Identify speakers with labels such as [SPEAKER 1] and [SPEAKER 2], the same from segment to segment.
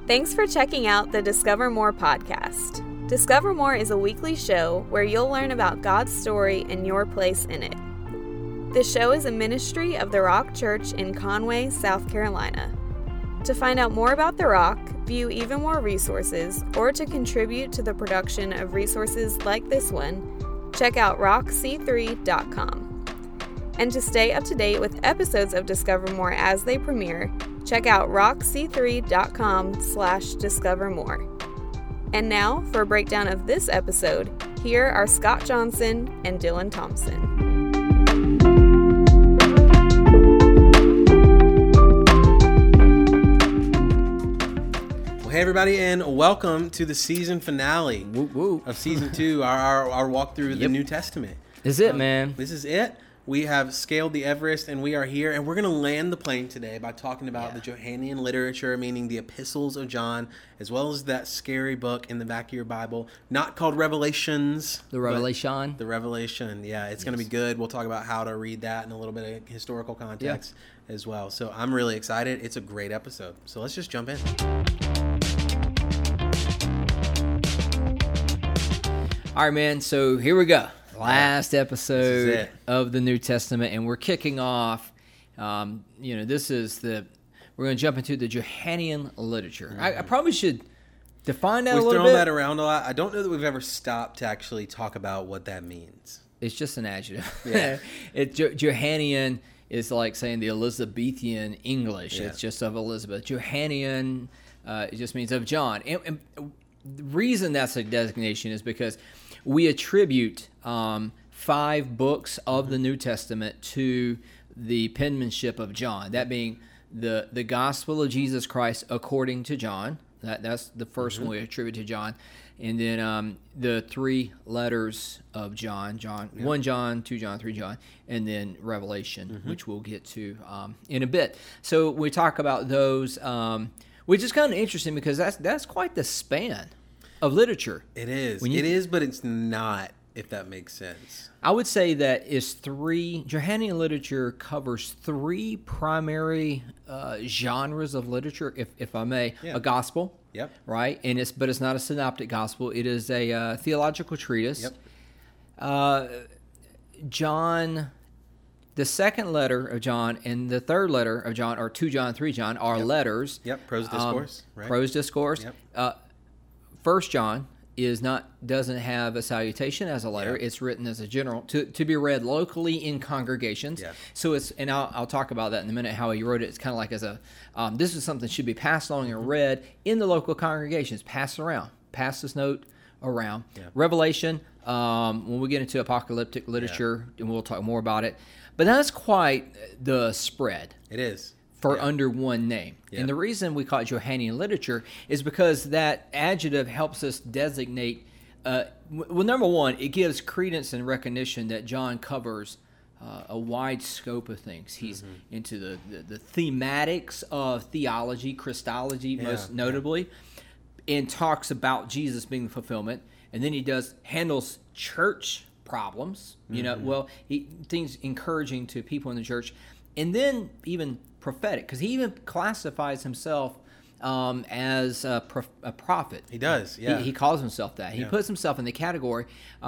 [SPEAKER 1] Thanks for checking out the Discover More podcast. Discover More is a weekly show where you'll learn about God's story and your place in it. The show is a ministry of The Rock Church in Conway, South Carolina. To find out more about The Rock, view even more resources, or to contribute to the production of resources like this one, check out rockc3.com. And to stay up to date with episodes of Discover More as they premiere, check out rockc3.com/discovermore. And now, for a breakdown of this episode, here are Scott Johnson and Dylan Thompson.
[SPEAKER 2] Well, hey everybody, and welcome to the season finale of season 2, our walk through the New Testament.
[SPEAKER 3] This is it, man.
[SPEAKER 2] This is it. We have scaled the Everest, and we are here, and we're going to land the plane today by talking about the Johannine literature, meaning the epistles of John, as well as that scary book in the back of your Bible, not called Revelations.
[SPEAKER 3] The Revelation.
[SPEAKER 2] The Revelation, yeah. It's going to be good. We'll talk about how to read that and a little bit of historical context as well. So I'm really excited. It's a great episode. So let's just jump in.
[SPEAKER 3] All right, man. So here we go. Last episode of the New Testament, and we're kicking off. We're going to jump into the Johannine literature. Mm-hmm. I probably should define that a little bit.
[SPEAKER 2] We've thrown that around a lot. I don't know that we've ever stopped to actually talk about what that means.
[SPEAKER 3] It's just an adjective.
[SPEAKER 2] Yeah.
[SPEAKER 3] Johannine is like saying the Elizabethan English. Yeah. It's just of Elizabeth. Johannine, it just means of John. And the reason that's a designation is because we attribute 5 books of the New Testament to the penmanship of John. That being the Gospel of Jesus Christ according to John. That's the first one we attribute to John. And then the 3 letters of John, 1 John, 2 John, 3 John, and then Revelation, which we'll get to in a bit. So we talk about those, which is kind of interesting because that's quite the span of literature.
[SPEAKER 2] It is. It is, but it's not, if that makes sense.
[SPEAKER 3] I would say that Johannine literature covers 3 primary genres of literature, if I may. A gospel, right? And it's not a synoptic gospel. It is a theological treatise. John, the second letter of John and the third letter of John, or 2 John, 3 John, are letters.
[SPEAKER 2] Prose discourse, right?
[SPEAKER 3] Prose discourse. 1 John doesn't have a salutation as a letter. It's written as a general to be read locally in congregations. So I'll talk about that in a minute, how he wrote it. It's kind of like as a this is something that should be passed along and read in the local congregations. Pass this note around. Revelation, when we get into apocalyptic literature, and we'll talk more about it. But that's quite the spread.
[SPEAKER 2] It is.
[SPEAKER 3] For under one name. And the reason we call it Johannine literature is because that adjective helps us designate, number one, it gives credence and recognition that John covers a wide scope of things. He's into the thematics of theology, Christology most notably, and talks about Jesus being the fulfillment. And then he handles church problems, things encouraging to people in the church. And then even prophetic, because he even classifies himself as a prophet.
[SPEAKER 2] He does,
[SPEAKER 3] He calls himself that. He puts himself in the category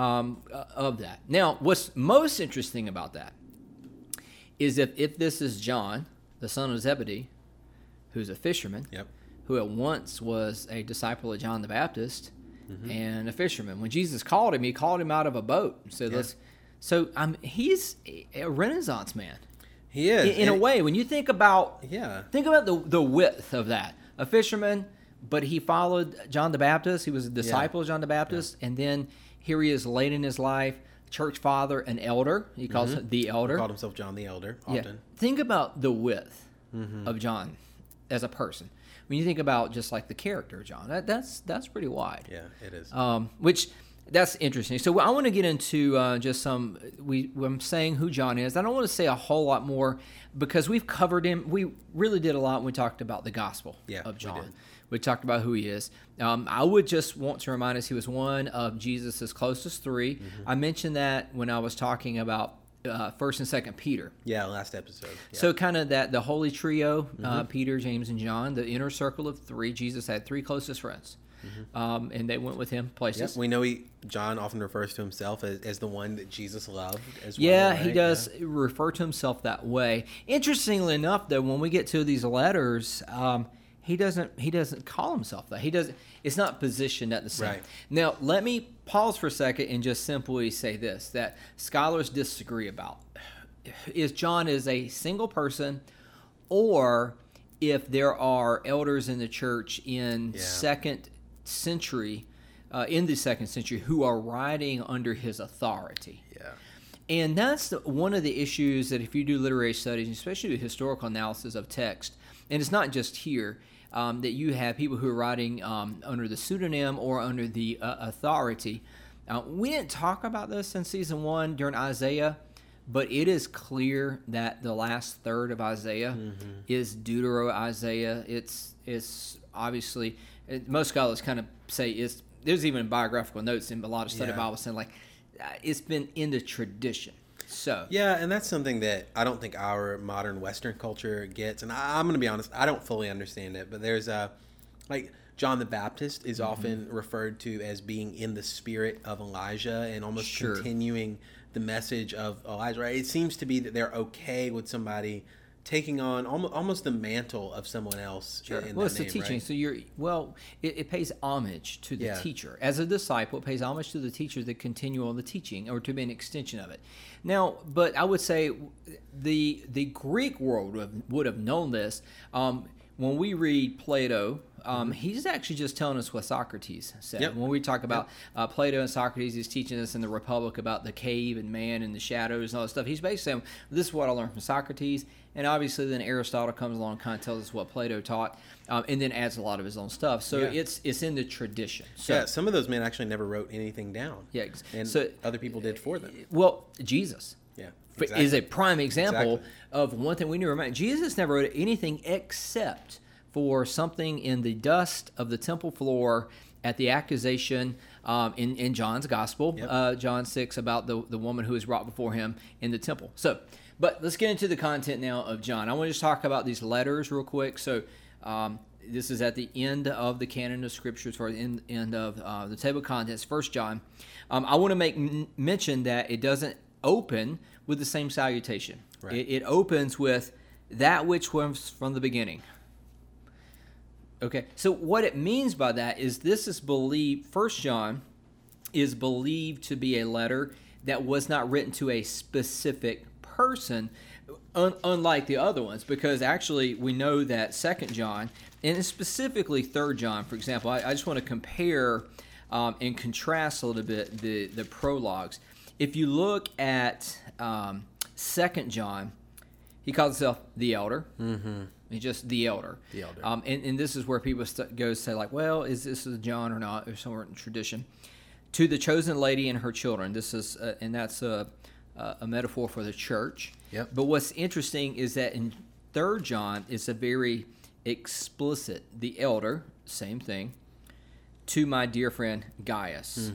[SPEAKER 3] of that. Now, what's most interesting about that is if this is John, the son of Zebedee, who's a fisherman, who at once was a disciple of John the Baptist and a fisherman. When Jesus called him, he called him out of a boat and said, he's a Renaissance man.
[SPEAKER 2] He is.
[SPEAKER 3] In a way, when you think about the width of that. A fisherman, but he followed John the Baptist. He was a disciple of John the Baptist. And then here he is late in his life, church father, an elder. He calls it the elder.
[SPEAKER 2] He called himself John the Elder often.
[SPEAKER 3] Think about the width of John as a person. When you think about just like the character of John, that's pretty wide.
[SPEAKER 2] Yeah, it is.
[SPEAKER 3] That's interesting. So I want to get into just some. I'm saying who John is. I don't want to say a whole lot more because we've covered him. We really did a lot when we talked about the gospel of John. We talked about who he is. I would just want to remind us he was one of Jesus' closest 3. I mentioned that when I was talking about First and Second Peter.
[SPEAKER 2] Yeah, last episode. Yeah.
[SPEAKER 3] So kind of the holy trio, Peter, James, and John, the inner circle of three. Jesus had three closest friends, and they went with him places.
[SPEAKER 2] We know John often refers to himself as the one that Jesus loved as well.
[SPEAKER 3] Yeah,
[SPEAKER 2] right?
[SPEAKER 3] he does refer to himself that way. Interestingly enough, though, when we get to these letters, he doesn't call himself that. He doesn't. It's not positioned at the same.
[SPEAKER 2] Right.
[SPEAKER 3] Now, let me pause for a second and just simply say this: that scholars disagree about is John is a single person, or if there are elders in the church in second century, in the second century, who are writing under his authority.
[SPEAKER 2] Yeah.
[SPEAKER 3] And that's one of the issues that if you do literary studies, especially the historical analysis of text, and it's not just here, that you have people who are writing under the pseudonym or under the authority. We didn't talk about this in season 1 during Isaiah, but it is clear that the last third of Isaiah is Deutero-Isaiah. It's obviously, most scholars kind of say there's even biographical notes in a lot of study Bible saying like it's been in the tradition. So
[SPEAKER 2] yeah, and that's something that I don't think our modern Western culture gets. And I'm going to be honest, I don't fully understand it. But there's like John the Baptist is often referred to as being in the spirit of Elijah and almost continuing the message of Elijah. Right? It seems to be that they're okay with somebody taking on almost the mantle of someone else. In
[SPEAKER 3] well, it's
[SPEAKER 2] the
[SPEAKER 3] the teaching.
[SPEAKER 2] Right?
[SPEAKER 3] So it pays homage to the teacher. As a disciple, it pays homage to the teacher to continue on the teaching or to be an extension of it. Now, but I would say the Greek world would have known this. When we read Plato, he's actually just telling us what Socrates said. Yep. When we talk about Plato and Socrates, he's teaching us in the Republic about the cave and man and the shadows and all that stuff. He's basically saying, this is what I learned from Socrates. And obviously then Aristotle comes along and kind of tells us what Plato taught and then adds a lot of his own stuff. So it's in the tradition. So,
[SPEAKER 2] some of those men actually never wrote anything down.
[SPEAKER 3] Yeah.
[SPEAKER 2] And other people did for them.
[SPEAKER 3] Well, Jesus.
[SPEAKER 2] Yeah. Exactly.
[SPEAKER 3] Is a prime example of one thing we need to remember. Jesus never wrote anything except for something in the dust of the temple floor at the accusation in John's gospel, John 6, about the woman who was brought before him in the temple. So, but let's get into the content now of John. I want to just talk about these letters real quick. So this is at the end of the canon of Scripture, or the end of the table of contents, 1 John. I want to make mention that it doesn't open with the same salutation. Right. It opens with that which was from the beginning. Okay, so what it means by that is this is believed, 1 John is believed to be a letter that was not written to a specific person, unlike the other ones, because actually we know that 2 John, and specifically 3 John, for example, I just want to compare and contrast a little bit the prologues. If you look at 2 John, he calls himself the elder. Mm-hmm. He's just the elder. The elder. And this is where people go say, like, well, is this a John or not, or somewhere in tradition. To the chosen lady and her children. This is, and that's a metaphor for the church. Yep. But what's interesting is that in 3 John, it's a very explicit, the elder, same thing, to my dear friend Gaius,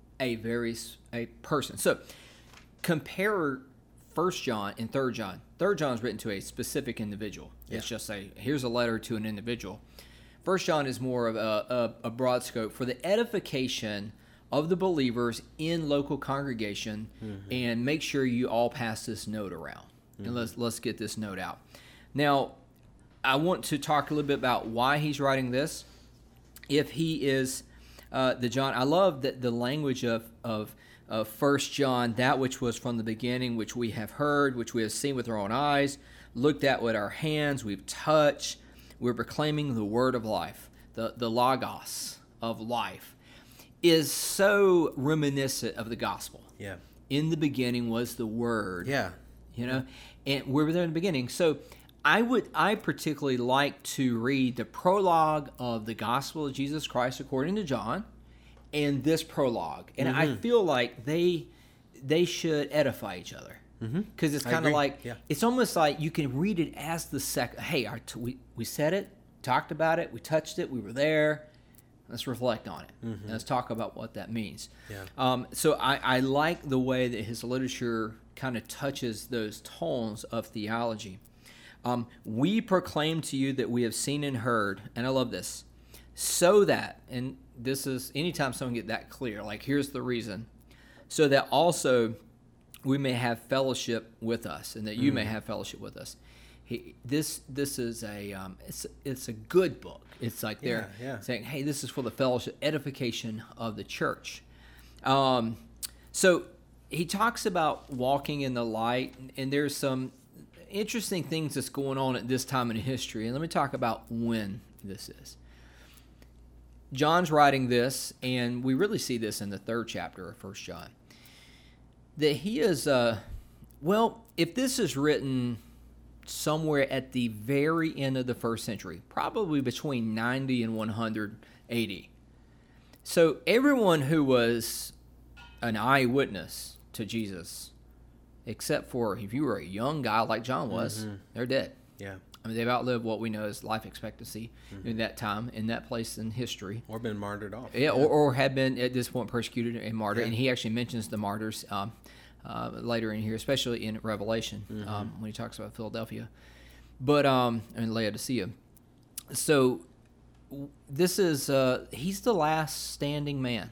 [SPEAKER 3] a person. So compare 1 John and 3 John. 3 John is written to a specific individual. Yeah. It's just here's a letter to an individual. 1 John is more of a broad scope for the edification of the believers in local congregation, and make sure you all pass this note around. And let's get this note out. Now, I want to talk a little bit about why he's writing this. If he is the John, I love that the language of 1 John, that which was from the beginning, which we have heard, which we have seen with our own eyes, looked at with our hands, we've touched. We're proclaiming the word of life, the logos of life, is so reminiscent of the gospel. Yeah. In the beginning was the word. Yeah. You know, and we were there in the beginning. So I particularly like to read the prologue of the gospel of Jesus Christ according to John, and this prologue. And I feel like they should edify each other. Because it's kind of like, it's almost like you can read it as the second. Hey, we said it, talked about it, we touched it, we were there. Let's reflect on it. And let's talk about what that means.
[SPEAKER 2] Yeah.
[SPEAKER 3] So I like the way that his literature kind of touches those tones of theology. We proclaim to you that we have seen and heard, and I love this, so that, and this is anytime someone get that clear, like here's the reason, so that also we may have fellowship with us, and that you may have fellowship with us. This is it's a good book. It's like they're saying, hey, this is for the fellowship, edification of the church. So he talks about walking in the light, and there's some interesting things that's going on at this time in history. And let me talk about when this is. John's writing this, and we really see this in the 3rd chapter of 1 John. That he is, if this is written somewhere at the very end of the 1st century, probably between 90 and 180. So everyone who was an eyewitness to Jesus, except for if you were a young guy like John was, they're dead.
[SPEAKER 2] Yeah.
[SPEAKER 3] I mean, they've outlived what we know as life expectancy in that time, in that place in history.
[SPEAKER 2] Or been martyred off.
[SPEAKER 3] Yeah, or had been at this point persecuted and martyred. Yeah. And he actually mentions the martyrs later in here, especially in Revelation, when he talks about Philadelphia, and Laodicea. So this is he's the last standing man.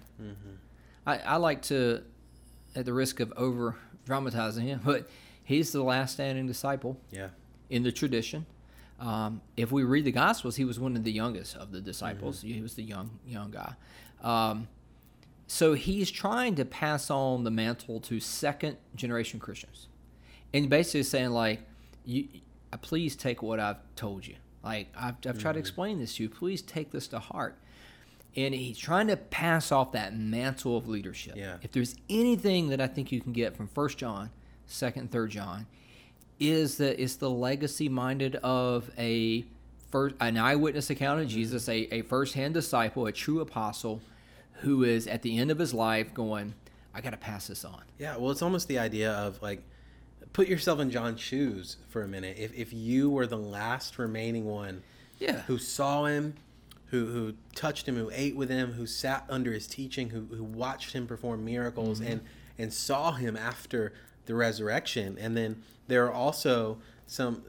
[SPEAKER 3] I like to, at the risk of over dramatizing him, but he's the last standing disciple.
[SPEAKER 2] Yeah.
[SPEAKER 3] In the tradition. If we read the Gospels, he was one of the youngest of the disciples. He was the young guy. So he's trying to pass on the mantle to second-generation Christians. And basically saying, like, please take what I've told you. Like, I've tried to explain this to you. Please take this to heart. And he's trying to pass off that mantle of leadership.
[SPEAKER 2] Yeah.
[SPEAKER 3] If there's anything that I think you can get from 1 John, 2nd and 3rd John, is that it's the legacy-minded of an eyewitness account of Jesus, a first-hand disciple, a true apostle, who is at the end of his life going, I got to pass this on.
[SPEAKER 2] Yeah, well, it's almost the idea of, like, put yourself in John's shoes for a minute. If you were the last remaining one who saw him, who touched him, who ate with him, who sat under his teaching, who watched him perform miracles and saw him after the resurrection, and then there are also some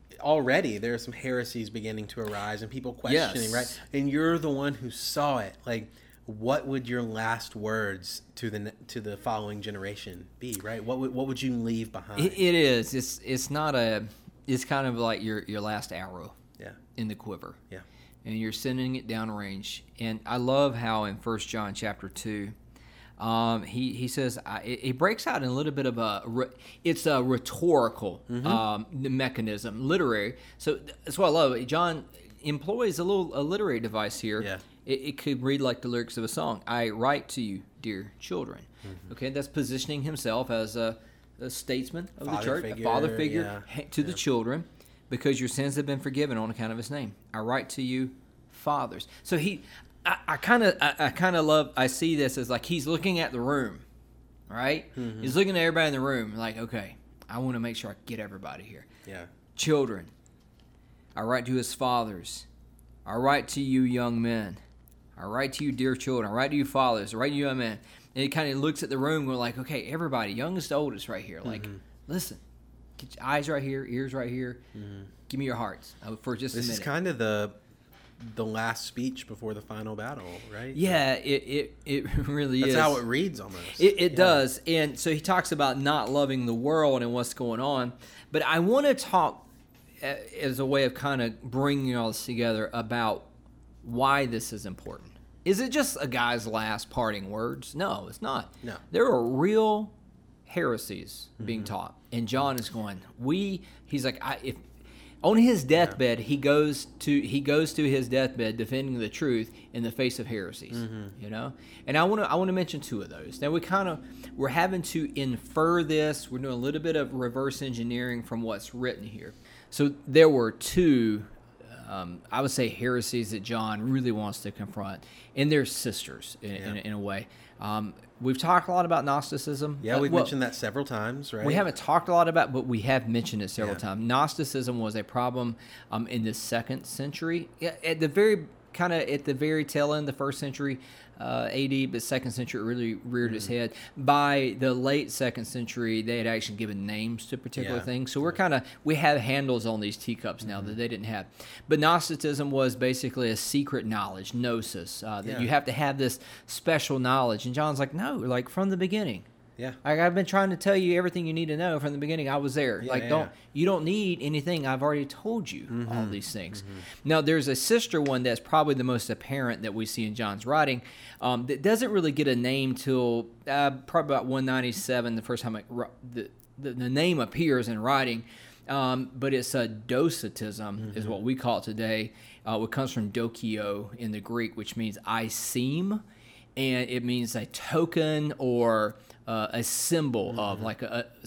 [SPEAKER 2] heresies beginning to arise and people questioning, right? And you're the one who saw it. Like, what would your last words to the following generation be, right? What would you leave behind?
[SPEAKER 3] It is. It's not a. It's kind of like your last arrow. In the quiver. Yeah. And you're sending it downrange. And I love how in 1 John chapter 2, he says he breaks out in a little bit of it's a rhetorical mechanism, literary. So that's what I love. John employs a literary device here. Yeah. It could read like the lyrics of a song. I write to you, dear children. Okay, that's positioning himself as a statesman of the church, a father figure to the children, because your sins have been forgiven on account of his name. I write to you, fathers. So I kind of love. I see this as like he's looking at the room, right? He's looking at everybody in the room, like, okay, I want to make sure I get everybody here. Yeah. Children, I write to you as fathers. I write to you, young men. I write to you, dear children. I write to you, fathers. I write to you, young men. And he kind of looks at the room, going like, okay, everybody, youngest to oldest, right here. Like, listen, get your eyes right here, ears right here. Give me your hearts for just a minute.
[SPEAKER 2] This is kind of the last speech before the final battle, right?
[SPEAKER 3] Yeah, it really is.
[SPEAKER 2] That's how it reads almost.
[SPEAKER 3] It does. And so he talks about not loving the world and what's going on. But I want to talk as a way of kind of bringing all this together about why this is important. Is it just a guy's last parting words? No, it's not. No. There are real heresies being taught. And John is going, he's like, if on his deathbed, he goes to his deathbed defending the truth in the face of heresies, you know. And I want to mention two of those. Now we're having to infer this. We're doing a little bit of reverse engineering from what's written here. So there were two, I would say, heresies that John really wants to confront, and they're sisters in a way. We've talked a lot about Gnosticism.
[SPEAKER 2] Yeah, we've mentioned that several times, right?
[SPEAKER 3] We haven't talked a lot about, but we have mentioned it several times. Gnosticism was a problem in the 2nd century. At the very kind of at the very tail end of the first century AD, but second century it really reared its head. By the late second century, they had actually given names to particular things. So we have handles on these teacups now that they didn't have. But Gnosticism was basically a secret knowledge, gnosis, that you have to have this special knowledge. And John's like, no, like from the beginning.
[SPEAKER 2] Yeah.
[SPEAKER 3] Like, I've been trying to tell you everything you need to know from the beginning. I was there. You don't need anything. I've already told you all these things. Now, there's a sister one that's probably the most apparent that we see in John's writing that doesn't really get a name till probably about 197, the first time the name appears in writing. But it's a docetism is what we call it today. It comes from dokio in the Greek, which means I seem, and it means a token or a symbol of like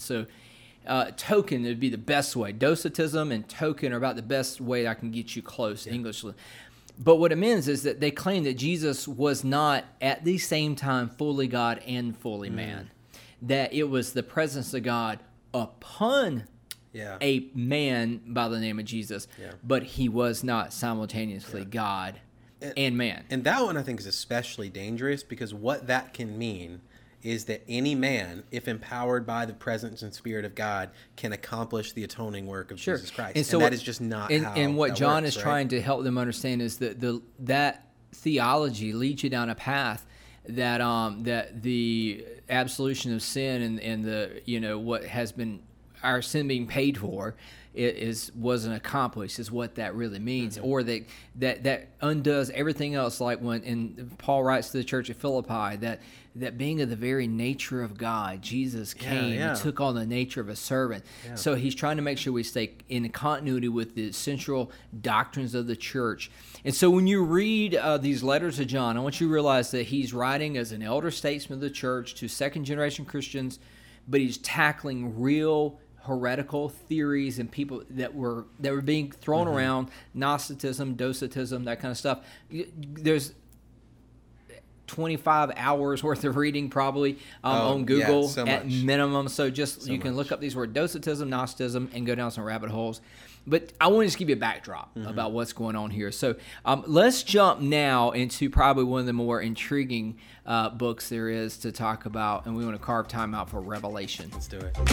[SPEAKER 3] token would be the best way. Docetism and token are about the best way I can get you close English. But what it means is that they claim that Jesus was not at the same time fully God and fully man. That it was the presence of God upon a man by the name of Jesus, but he was not simultaneously God and man.
[SPEAKER 2] And that one I think is especially dangerous, because what that can mean is that any man, if empowered by the presence and spirit of God, can accomplish the atoning work of Jesus Christ. And so that is just not how
[SPEAKER 3] and what
[SPEAKER 2] that
[SPEAKER 3] John
[SPEAKER 2] works,
[SPEAKER 3] is trying to help them understand is that that theology leads you down a path that that the absolution of sin and the what has been our sin being paid for wasn't accomplished is what that really means, or that undoes everything else. Like when Paul writes to the church at Philippi that being of the very nature of God, Jesus came and took on the nature of a servant. So he's trying to make sure we stay in continuity with the central doctrines of the church. And so when you read these letters of John, I want you to realize that he's writing as an elder statesman of the church to second generation Christians, but he's tackling real heretical theories and people that were being thrown around, Gnosticism, Docetism, that kind of stuff. There's 25 hours worth of reading probably on Google at minimum. So you can look up these words, Docetism, Gnosticism, and go down some rabbit holes. But I want to just give you a backdrop about what's going on here. So let's jump now into probably one of the more intriguing books there is to talk about, and we want to carve time out for Revelation.
[SPEAKER 2] Let's do it.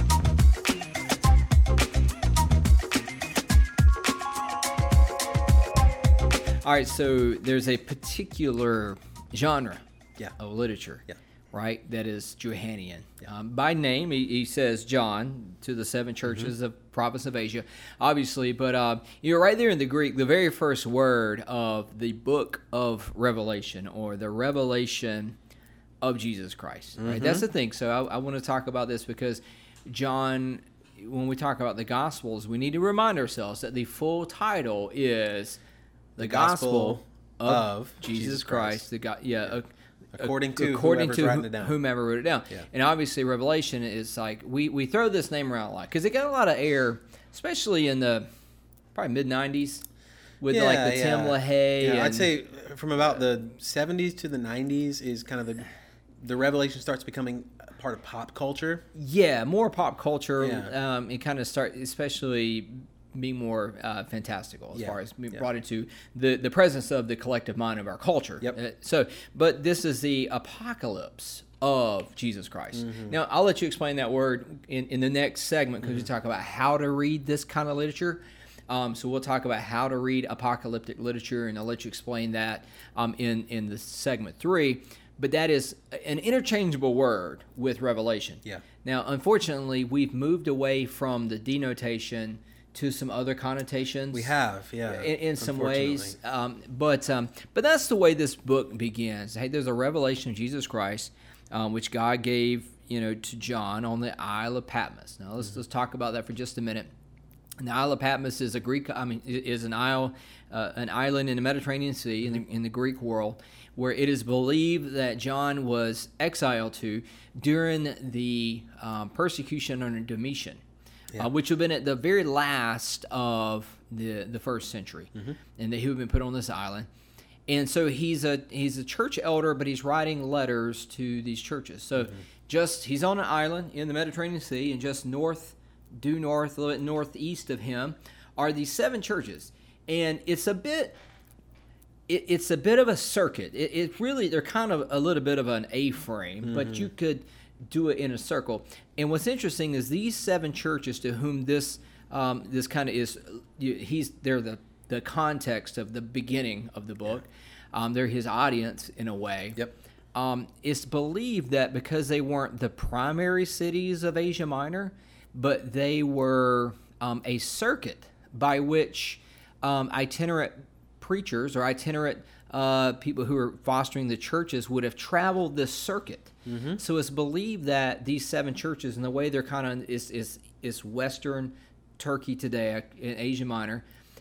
[SPEAKER 3] All right, so there's a particular genre of literature, right, that is Johannine. By name, he says John to the seven churches of province of Asia, obviously, but right there in the Greek, the very first word of the book of Revelation, or the revelation of Jesus Christ, right? That's the thing. So I want to talk about this because John, when we talk about the Gospels, we need to remind ourselves that the full title is the Gospel of Jesus Christ. According to whomever wrote it down. Yeah. And obviously Revelation is like, we throw this name around a lot because it got a lot of air, especially in the probably mid-90s with the Tim LaHaye.
[SPEAKER 2] Yeah, I'd say from about the 70s to the 90s is kind of the Revelation starts becoming part of pop culture.
[SPEAKER 3] Yeah, more pop culture. It kind of starts, especially being more fantastical as far as being brought into the presence of the collective mind of our culture. But this is the apocalypse of Jesus Christ. Now, I'll let you explain that word in the next segment because we talk about how to read this kind of literature. So we'll talk about how to read apocalyptic literature, and I'll let you explain that in the segment 3. But that is an interchangeable word with Revelation. Now, unfortunately, we've moved away from the denotation to some other connotations.
[SPEAKER 2] We have,
[SPEAKER 3] in some ways. But that's the way this book begins. Hey, there's a revelation of Jesus Christ, which God gave, to John on the Isle of Patmos. Now let's talk about that for just a minute. And the Isle of Patmos is is an island in the Mediterranean Sea in the Greek world, where it is believed that John was exiled to during the persecution under Domitian. Which would have been at the very last of the first century, and that he would have been put on this island. And so he's a church elder, but he's writing letters to these churches. So he's on an island in the Mediterranean Sea, and just a little bit northeast of him are these 7 churches. And it's a bit it's a bit of a circuit. It really, they're kind of a little bit of an A-frame, but you could do it in a circle. And what's interesting is these 7 churches to whom this kind of is, they're the context of the beginning of the book. They're his audience in a way.
[SPEAKER 2] Yep.
[SPEAKER 3] It's believed that because they weren't the primary cities of Asia Minor, but they were a circuit by which itinerant preachers or itinerant people who are fostering the churches would have traveled this circuit. So it's believed that these 7 churches, and the way they're kind of is Western Turkey today in Asia Minor,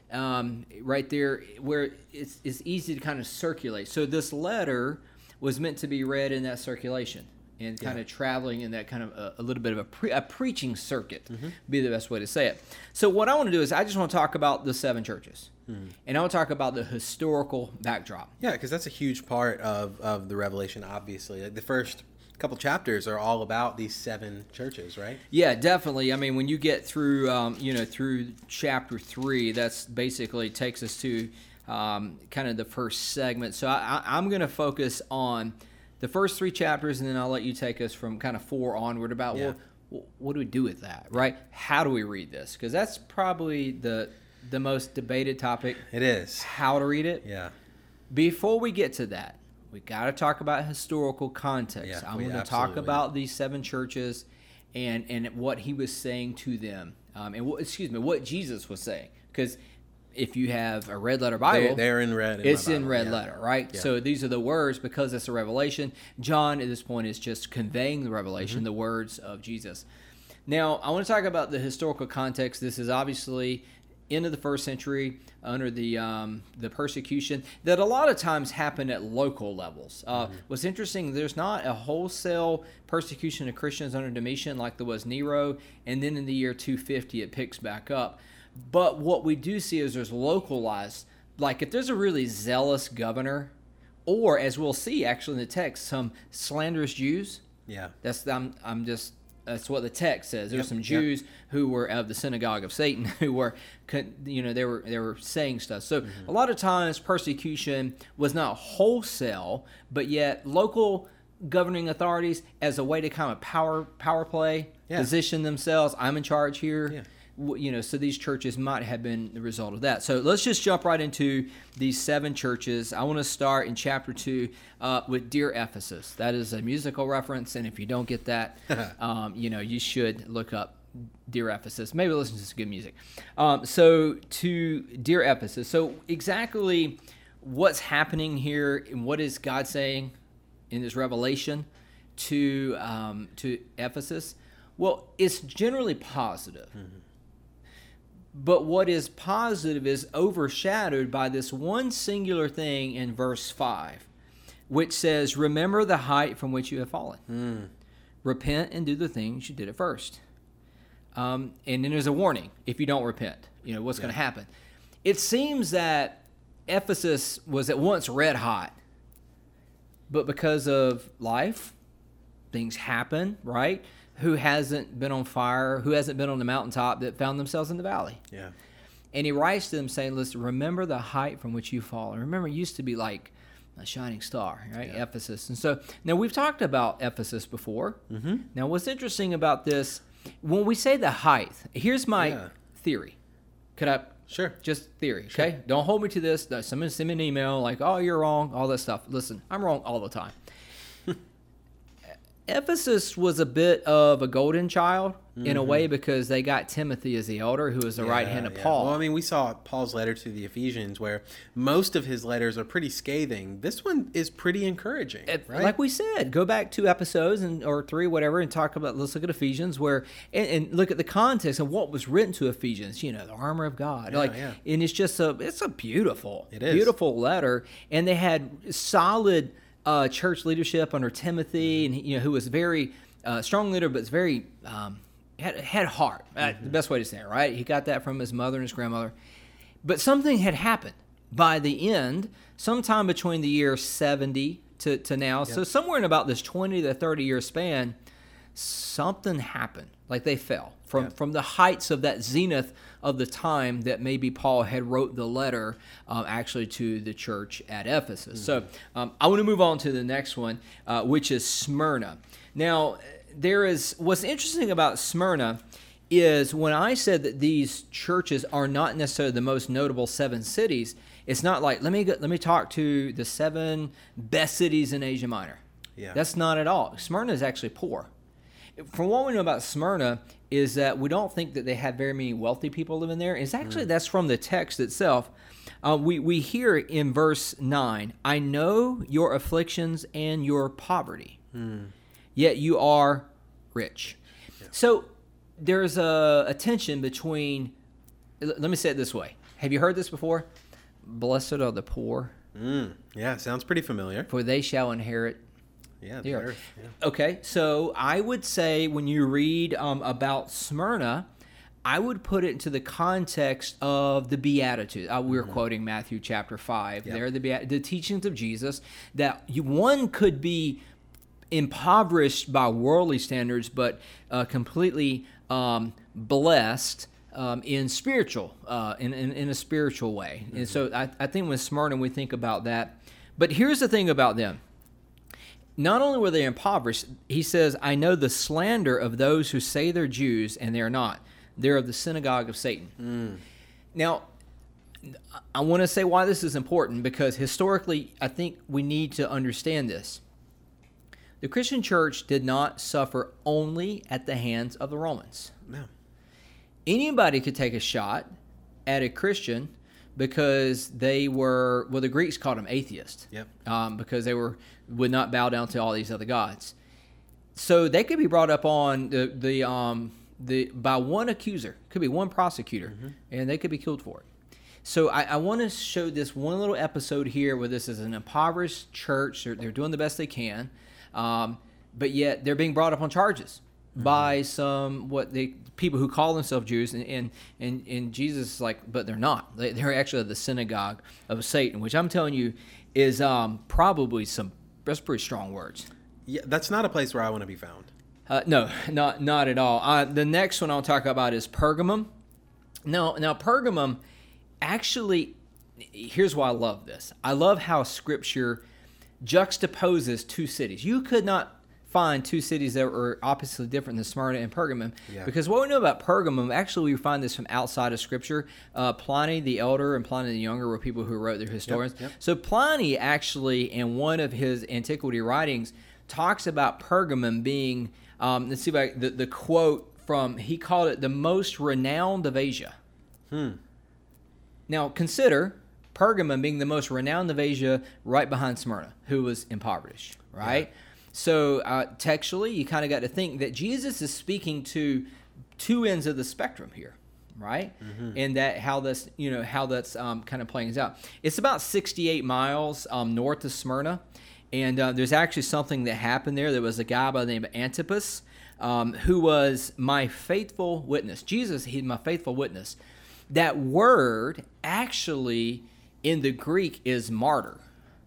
[SPEAKER 3] right there where it's easy to kind of circulate. So this letter was meant to be read in that circulation and kind of traveling in that kind of a little bit of a preaching circuit, be the best way to say it. So what I want to do is I just want to talk about the 7 churches. And I want to talk about the historical backdrop.
[SPEAKER 2] Yeah, because that's a huge part of the Revelation, obviously. Like the first couple chapters are all about these 7 churches, right?
[SPEAKER 3] Yeah, definitely. I mean, when you get through, through chapter 3, that's basically takes us to kind of the first segment. So I'm going to focus on the first 3 chapters, and then I'll let you take us from kind of 4 onward about, well, what do we do with that, right? How do we read this? Because that's probably the most debated topic.
[SPEAKER 2] It is.
[SPEAKER 3] How to read it.
[SPEAKER 2] Yeah.
[SPEAKER 3] Before we get to that, we got to talk about historical context.
[SPEAKER 2] Yeah,
[SPEAKER 3] I'm going to talk about these 7 churches and what he was saying to them, and what Jesus was saying. Because if you have a red letter Bible,
[SPEAKER 2] they're in red.
[SPEAKER 3] It's in red letter, right?
[SPEAKER 2] Yeah.
[SPEAKER 3] So these are the words because it's a revelation. John at this point is just conveying the revelation, the words of Jesus. Now I want to talk about the historical context. This is obviously into the 1st century under the persecution that a lot of times happened at local levels. What's interesting, there's not a wholesale persecution of Christians under Domitian like there was Nero, and then in the year 250 it picks back up. But what we do see is there's localized, like if there's a really zealous governor, or as we'll see actually in the text, some slanderous Jews.
[SPEAKER 2] Yeah,
[SPEAKER 3] that's that's what the text says. There's some Jews who were of the synagogue of Satan who were, they were saying stuff. So a lot of times persecution was not wholesale, but yet local governing authorities as a way to kind of power play, position themselves. I'm in charge here. Yeah. So these churches might have been the result of that. So let's just jump right into these 7 churches. I want to start in chapter 2 with Dear Ephesus. That is a musical reference, and if you don't get that, you should look up Dear Ephesus. Maybe listen to some good music. So to Dear Ephesus. So exactly what's happening here, and what is God saying in this revelation to Ephesus? Well, it's generally positive. But what is positive is overshadowed by this one singular thing in verse 5, which says, remember the height from which you have fallen. Repent and do the things you did at first. And then there's a warning. If you don't repent, what's going to happen. It seems that Ephesus was at once red hot, but because of life, things happen, right? Who hasn't been on fire, who hasn't been on the mountaintop that found themselves in the valley? Yeah. And he writes to them saying, listen, remember the height from which you fall. And remember, it used to be like a shining star, right? Yeah. Ephesus. And so now we've talked about Ephesus before. Now what's interesting about this, when we say the height, here's my theory. Could I?
[SPEAKER 2] Sure.
[SPEAKER 3] Just theory, okay? Sure. Don't hold me to this. Someone send me an email like, oh, you're wrong, all that stuff. Listen, I'm wrong all the time. Ephesus was a bit of a golden child in a way because they got Timothy as the elder, who was the right hand of Paul.
[SPEAKER 2] Well, I mean, we saw Paul's letter to the Ephesians where most of his letters are pretty scathing. This one is pretty encouraging, right?
[SPEAKER 3] Like we said, go back 2 episodes or 3, whatever, and talk about, let's look at Ephesians and look at the context of what was written to Ephesians, the armor of God. And it's just it's a beautiful letter. And they had solid church leadership under Timothy, and who was very strong leader, but it's very had heart. The best way to say it, right? He got that from his mother and his grandmother. But something had happened by the end, sometime between the year 70 to now. Yep. So somewhere in about this 20 to 30 year span, something happened. Like they fell from the heights of that zenith of the time that maybe Paul had wrote the letter actually to the church at Ephesus. So I want to move on to the next one, which is Smyrna. Now, what's interesting about Smyrna is when I said that these churches are not necessarily the most notable 7 cities, it's not like, let me talk to the 7 best cities in Asia Minor.
[SPEAKER 2] Yeah.
[SPEAKER 3] That's not at all. Smyrna is actually poor. From what we know about Smyrna is that we don't think that they had very many wealthy people living there. It's actually, that's from the text itself. We hear in verse 9, I know your afflictions and your poverty, yet you are rich. Yeah. So there's a tension between, let me say it this way. Have you heard this before? Blessed are the poor.
[SPEAKER 2] Yeah, sounds pretty familiar.
[SPEAKER 3] For they shall inherit
[SPEAKER 2] the earth. Yeah.
[SPEAKER 3] Okay, so I would say when you read about Smyrna, I would put it into the context of the Beatitudes. We're quoting Matthew chapter 5. There, the teachings of Jesus, that one could be impoverished by worldly standards, but completely blessed in spiritual, in a spiritual way. And so I think with Smyrna, we think about that. But here's the thing about them. Not only were they impoverished, he says, I know the slander of those who say they're Jews and they're not. They're of the synagogue of Satan. Now, I want to say why this is important, because historically, I think we need to understand this. The Christian church did not suffer only at the hands of the Romans.
[SPEAKER 2] No.
[SPEAKER 3] Anybody could take a shot at a Christian because they were, the Greeks called them atheists.
[SPEAKER 2] Yep.
[SPEAKER 3] Because they would not bow down to all these other gods. So they could be brought up on by one accuser, could be one prosecutor, and they could be killed for it. So I want to show this one little episode here where this is an impoverished church. They're doing the best they can, but yet they're being brought up on charges by some people who call themselves Jews, and Jesus is like, but they're not. They're actually the synagogue of Satan, which I'm telling you is probably that's pretty strong words.
[SPEAKER 2] Yeah, that's not a place where I want to be found.
[SPEAKER 3] No, not at all. The next one I'll talk about is Pergamum. Now Pergamum, actually, here's why I love this. I love how Scripture juxtaposes 2 cities. You could not find 2 cities that were oppositely different than Smyrna and Pergamum. Yeah. Because what we know about Pergamum, actually we find this from outside of Scripture. Pliny the Elder and Pliny the Younger were people who wrote their historians. Yep. So Pliny actually, in one of his antiquity writings, talks about Pergamum being, let's see if the quote from, he called it the most renowned of Asia. Now consider Pergamum being the most renowned of Asia right behind Smyrna, who was impoverished, right? Yeah. So textually, you kind of got to think that Jesus is speaking to 2 ends of the spectrum here, right? And that how that's kind of playing out. It's about 68 miles north of Smyrna, and there's actually something that happened there. There was a guy by the name of Antipas who was my faithful witness. Jesus, he's my faithful witness. That word actually in the Greek is martyr.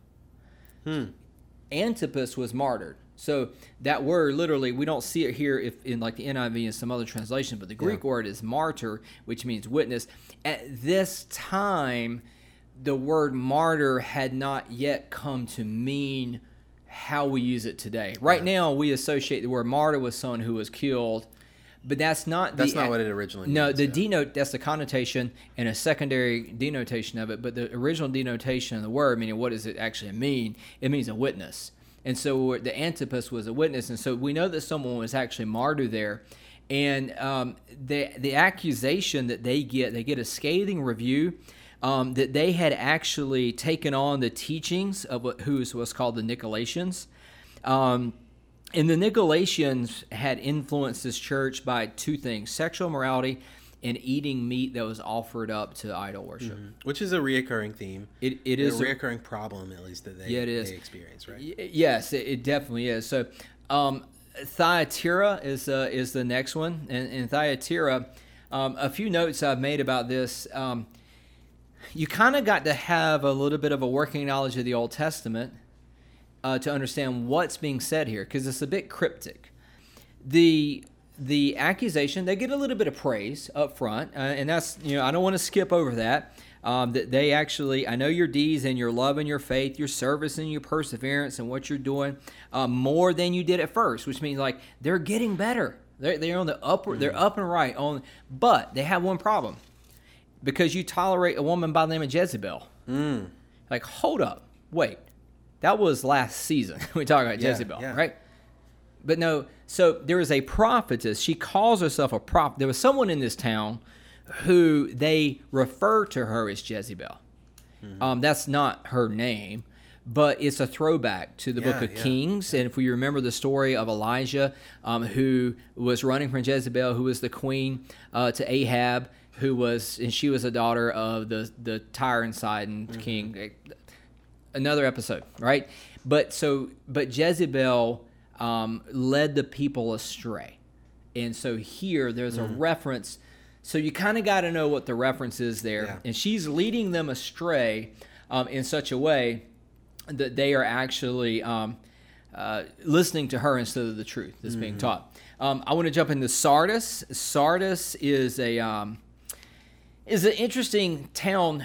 [SPEAKER 3] Antipas was martyred. So that word literally, we don't see it here if in like the NIV and some other translation, but the Greek word is martyr, which means witness. At this time, the word martyr had not yet come to mean how we use it today. Right now, we associate the word martyr with someone who was killed, but that's not
[SPEAKER 2] what it originally means.
[SPEAKER 3] No, denote, that's the connotation and a secondary denotation of it, but the original denotation of the word, meaning what does it actually mean? It means a witness. And so the Antipas was a witness, and so we know that someone was actually martyred there. And the accusation that they get a scathing review that they had actually taken on the teachings of who was called the Nicolaitans. And the Nicolaitans had influenced this church by 2 things: sexual immorality and eating meat that was offered up to idol worship.
[SPEAKER 2] Which is a reoccurring theme.
[SPEAKER 3] It is
[SPEAKER 2] a reoccurring problem, at least, that they experience, right?
[SPEAKER 3] Yes, it definitely is. So Thyatira is the next one. And Thyatira, a few notes I've made about this. You kind of got to have a little bit of a working knowledge of the Old Testament to understand what's being said here, because it's a bit cryptic. the accusation, they get a little bit of praise up front, and that's, I don't want to skip over that. That they actually, I know your deeds and your love and your faith, your service and your perseverance and what you're doing more than you did at first, which means like they're getting better. They're on the upward, they're up and right on, but they have one problem, because you tolerate a woman by the name of Jezebel. Like, hold up, wait, that was last season. We talk about Jezebel, right? But no, so there is a prophetess. She calls herself a prophet. There was someone in this town who they refer to her as Jezebel. That's not her name, but it's a throwback to the book of Kings. And if we remember the story of Elijah, who was running from Jezebel, who was the queen to Ahab, and she was a daughter of the Tyre and Sidon king. Another episode, right? But Jezebel led the people astray. And so here there's a reference. So you kind of got to know what the reference is there. Yeah. And she's leading them astray in such a way that they are actually listening to her instead of the truth that's being taught. I want to jump into Sardis. Sardis is an interesting town.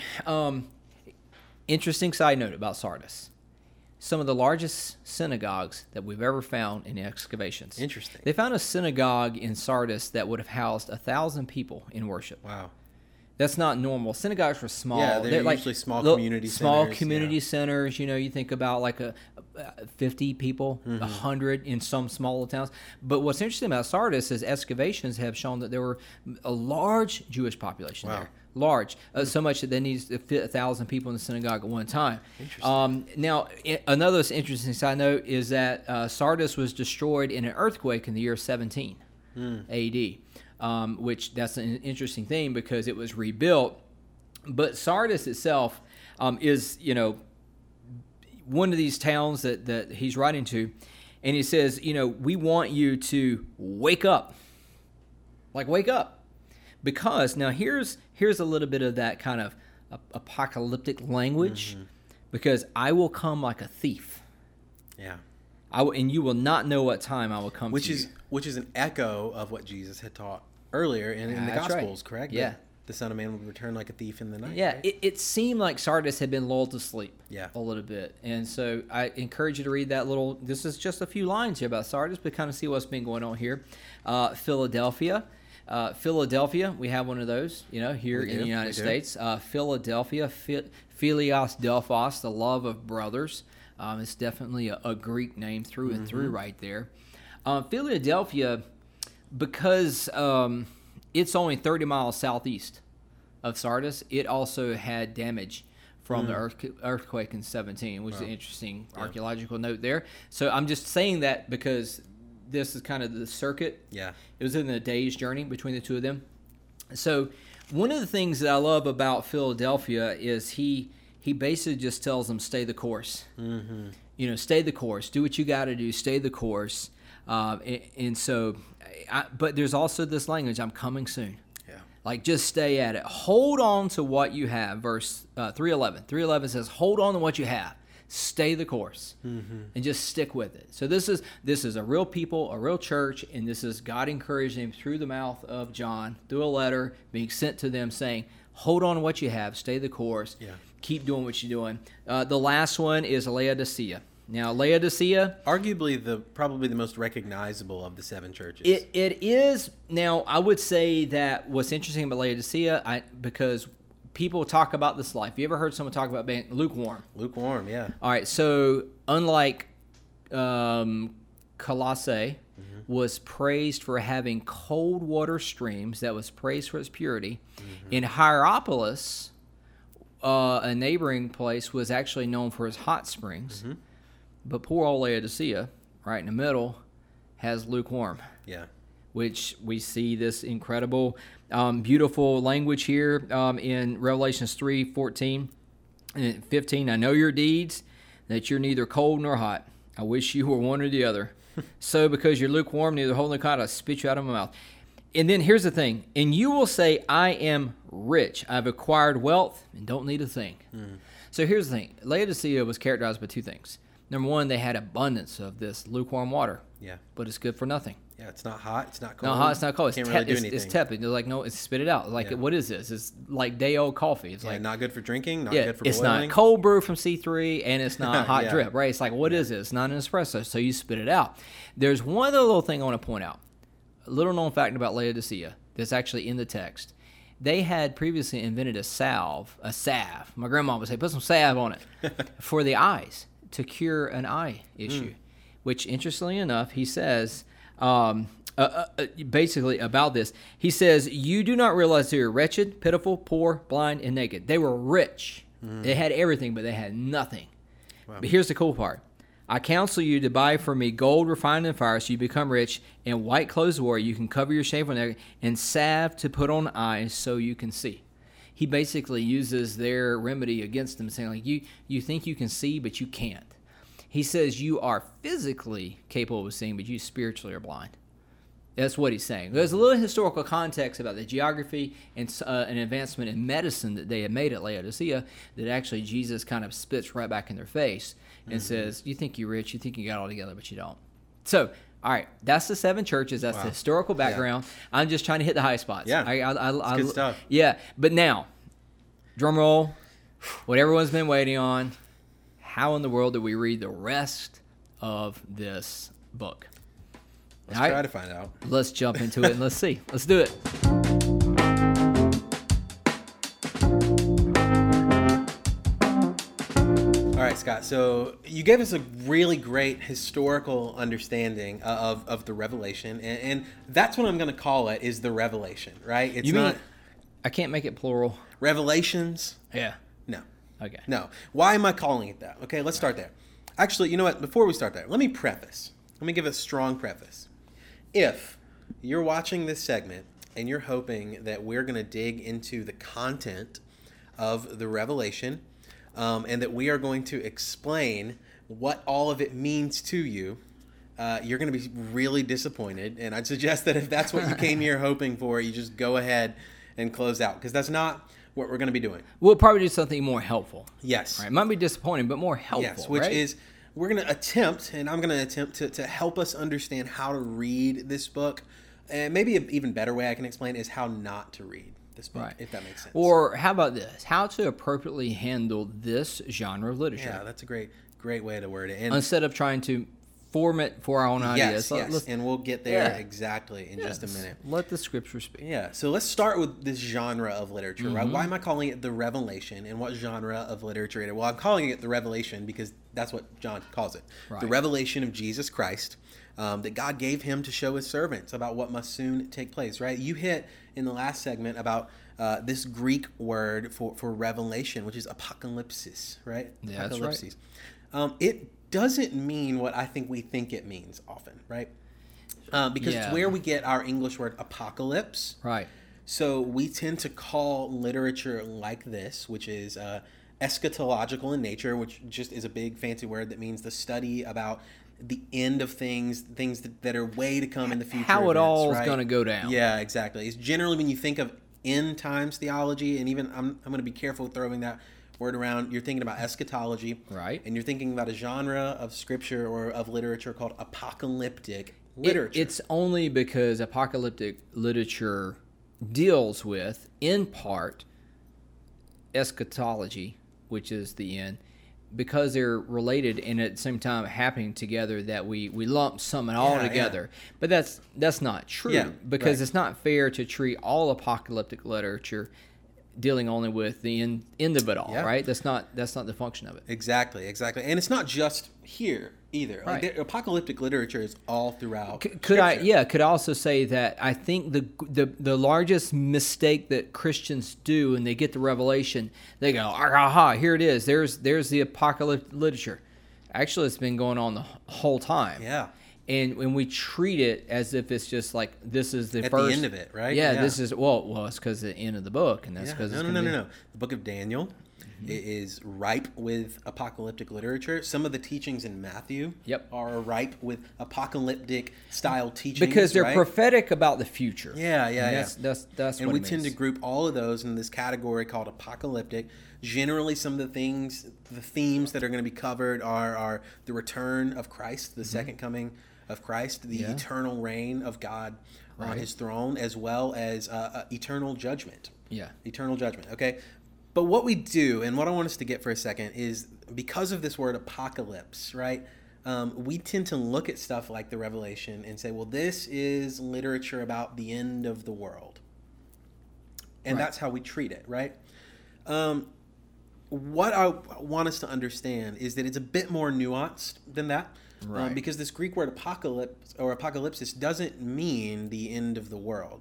[SPEAKER 3] Interesting side note about Sardis. Some of the largest synagogues that we've ever found in excavations.
[SPEAKER 2] Interesting.
[SPEAKER 3] They found a synagogue in Sardis that would have housed 1,000 people in worship.
[SPEAKER 2] Wow.
[SPEAKER 3] That's not normal. Synagogues were small.
[SPEAKER 2] Yeah, they're usually like small community centers.
[SPEAKER 3] Small community centers. You think about like 50 people, 100 in some smaller towns. But what's interesting about Sardis is excavations have shown that there were a large Jewish population there. Large, so much that they needed to fit 1,000 people in the synagogue at one time. Now, another interesting side note is that Sardis was destroyed in an earthquake in the year 17 A.D., which that's an interesting thing because it was rebuilt. But Sardis itself is, one of these towns that he's writing to, and he says, we want you to wake up. Like, wake up. Because now here's a little bit of that kind of apocalyptic language, because I will come like a thief.
[SPEAKER 2] Yeah.
[SPEAKER 3] And you will not know what time I will come to you.
[SPEAKER 2] Which is an echo of what Jesus had taught earlier in the Gospels,
[SPEAKER 3] right.
[SPEAKER 2] Correct?
[SPEAKER 3] Yeah.
[SPEAKER 2] That the Son of Man would return like a thief in the night.
[SPEAKER 3] Yeah,
[SPEAKER 2] right?
[SPEAKER 3] it seemed like Sardis had been lulled to sleep a little bit. And so I encourage you to read that this is just a few lines here about Sardis, but kind of see what's been going on here. Philadelphia, we have one of those, here in the United States. Philadelphia, Philios Delphos, the love of brothers. It's definitely a Greek name through and through right there. Philadelphia, because it's only 30 miles southeast of Sardis, it also had damage from the earthquake in 17, which is an interesting archaeological note there. So I'm just saying that because this is kind of the circuit. Yeah. It was in a day's journey between the two of them. So one of the things that I love about Philadelphia is he basically just tells them, stay the course. Stay the course. Do what you got to do. Stay the course. And so, but there's also this language, I'm coming soon. Yeah. Like, just stay at it. Hold on to what you have. Verse 3:11. 3:11 says, hold on to what you have. Stay the course and just stick with it. So this is a real people, a real church, and this is God encouraging them through the mouth of John, through a letter being sent to them saying, hold on to what you have, stay the course, keep doing what you're doing. The last one is Laodicea. Now, Laodicea,
[SPEAKER 2] arguably probably the most recognizable of the seven churches.
[SPEAKER 3] It is. Now, I would say that what's interesting about Laodicea, because people talk about this life. You ever heard someone talk about being lukewarm?
[SPEAKER 2] Lukewarm, yeah.
[SPEAKER 3] All right, so unlike Colossae was praised for having cold water streams, that was praised for its purity. In Hierapolis, a neighboring place, was actually known for its hot springs. But poor old Laodicea, right in the middle, has lukewarm. Yeah. Which we see this incredible, beautiful language here in Revelations 3:14 and 15. I know your deeds, that you're neither cold nor hot. I wish you were one or the other. So because you're lukewarm, neither cold nor hot, I spit you out of my mouth. And then here's the thing. And you will say, I am rich. I've acquired wealth and don't need a thing. So here's the thing. Laodicea was characterized by two things. Number one, they had abundance of this lukewarm water. Yeah. But it's good for nothing.
[SPEAKER 2] Yeah, it's not hot. It's not cold.
[SPEAKER 3] Not hot. It's not cold.
[SPEAKER 2] Can't really do anything.
[SPEAKER 3] It's tepid. They're like, no, it's spit it out. Like,
[SPEAKER 2] Yeah.
[SPEAKER 3] what is this? It's like day old coffee. It's like
[SPEAKER 2] not good for drinking. Not good for
[SPEAKER 3] it's
[SPEAKER 2] boiling.
[SPEAKER 3] not cold brew from C3, and it's not hot
[SPEAKER 2] Yeah.
[SPEAKER 3] drip, right? It's like, what is it? It's not an espresso, so you spit it out. There's one other little thing I want to point out. A little known fact about Laodicea that's actually in the text. They had previously invented a salve. My grandma would say, put some salve on it for the eyes to cure an eye issue. Which, interestingly enough, he says, basically about this, he says, you do not realize they are wretched, pitiful, poor, blind, and naked. They were rich. They had everything, but they had nothing. Wow. But here's the cool part. I counsel you to buy from me gold refined in fire so you become rich, and white clothes to wear you can cover your shameful neck, and salve to put on eyes so you can see. He basically uses their remedy against them, saying, like, you think you can see, but you can't. He says you are physically capable of seeing, but you spiritually are blind. That's what he's saying. There's a little historical context about the geography and an advancement in medicine that they had made at Laodicea that actually Jesus kind of spits right back in their face and says, you think you're rich, you think you got it all together, but you don't. So, all right, that's the 7 churches. That's the historical background. Yeah. I'm just trying to hit the high spots.
[SPEAKER 2] Yeah, it's good stuff.
[SPEAKER 3] Yeah, but now, drum roll, what everyone's been waiting on. How in the world do we read the rest of this book?
[SPEAKER 2] Let's try to find out.
[SPEAKER 3] Let's jump into it and let's see. Let's do it.
[SPEAKER 2] All right, Scott. So you gave us a really great historical understanding of the Revelation, and that's what I'm going to call it, is the Revelation, right? It's not.
[SPEAKER 3] I can't make it plural.
[SPEAKER 2] Revelations?
[SPEAKER 3] Yeah.
[SPEAKER 2] No.
[SPEAKER 3] Okay.
[SPEAKER 2] No. Why am I calling it that? Okay, let's start there. Actually, you know what? Before we start there, let me give a strong preface. If you're watching this segment and you're hoping that we're going to dig into the content of the Revelation, and that we are going to explain what all of it means to you, you're going to be really disappointed. And I'd suggest that if that's what you came here hoping for, you just go ahead and close out, because that's not what we're going to be doing.
[SPEAKER 3] We'll probably do something more helpful.
[SPEAKER 2] Yes.
[SPEAKER 3] Right. Might be disappointing, but more helpful.
[SPEAKER 2] Yes, which is, we're going to attempt, and I'm going to attempt to help us understand how to read this book. And maybe an even better way I can explain is how not to read this book, if that makes sense.
[SPEAKER 3] Or how about this? How to appropriately handle this genre of literature.
[SPEAKER 2] Yeah, that's a great way to word it. And
[SPEAKER 3] instead of trying to form it for our own ideas.
[SPEAKER 2] Yes, and we'll get there exactly in just a minute.
[SPEAKER 3] Let the scripture speak.
[SPEAKER 2] Yeah, so let's start with this genre of literature, right? Why am I calling it the Revelation, and what genre of literature it is? Well, I'm calling it the Revelation because that's what John calls it. Right. The revelation of Jesus Christ, that God gave him to show his servants about what must soon take place, right? You hit in the last segment about this Greek word for revelation, which is apocalypsis, right?
[SPEAKER 3] Yeah,
[SPEAKER 2] apocalypsis. That's right. It doesn't mean what I think we think it means often, right? Because it's where we get our English word apocalypse.
[SPEAKER 3] Right.
[SPEAKER 2] So we tend to call literature like this, which is eschatological in nature, which just is a big fancy word that means the study about the end of things that are way to come in the future.
[SPEAKER 3] How it all is going to go down.
[SPEAKER 2] Yeah, exactly. It's generally when you think of end times theology, and even I'm going to be careful throwing that word around, you're thinking about eschatology.
[SPEAKER 3] Right.
[SPEAKER 2] And you're thinking about a genre of scripture or of literature called apocalyptic literature.
[SPEAKER 3] It's only because apocalyptic literature deals with, in part, eschatology, which is the end, because they're related and at the same time happening together, that we lump some and all together. Yeah. But that's not true, because it's not fair to treat all apocalyptic literature dealing only with the end of it all, right? That's not the function of it.
[SPEAKER 2] Exactly. And it's not just here either.
[SPEAKER 3] Right.
[SPEAKER 2] Like, apocalyptic literature is all throughout.
[SPEAKER 3] Could I also say that I think the largest mistake that Christians do when they get the revelation, they go, aha, here it is. There's the apocalyptic literature. Actually, it's been going on the whole time.
[SPEAKER 2] Yeah.
[SPEAKER 3] And when we treat it as if it's just like this is the
[SPEAKER 2] at
[SPEAKER 3] first,
[SPEAKER 2] the end of it, right?
[SPEAKER 3] Yeah, this is well, it's because of the end of the book, and that's because
[SPEAKER 2] no. The book of Daniel is ripe with apocalyptic literature. Some of the teachings in Matthew are ripe with apocalyptic style teachings
[SPEAKER 3] because they're prophetic about the future.
[SPEAKER 2] Yeah.
[SPEAKER 3] That's
[SPEAKER 2] and we tend to group all of those in this category called apocalyptic. Generally, some of the themes that are going to be covered are the return of Christ, the second coming of Christ, the
[SPEAKER 3] Yeah.
[SPEAKER 2] eternal reign of God on
[SPEAKER 3] Right.
[SPEAKER 2] his throne, as well as eternal judgment.
[SPEAKER 3] Yeah.
[SPEAKER 2] Eternal judgment, okay? But what we do, and what I want us to get for a second, is because of this word apocalypse, right? We tend to look at stuff like the Revelation and say, well, this is literature about the end of the world. And
[SPEAKER 3] Right.
[SPEAKER 2] that's how we treat it, right? What I want us to understand is that it's a bit more nuanced than that.
[SPEAKER 3] Right.
[SPEAKER 2] Because this Greek word apocalypse or apocalypsis doesn't mean the end of the world.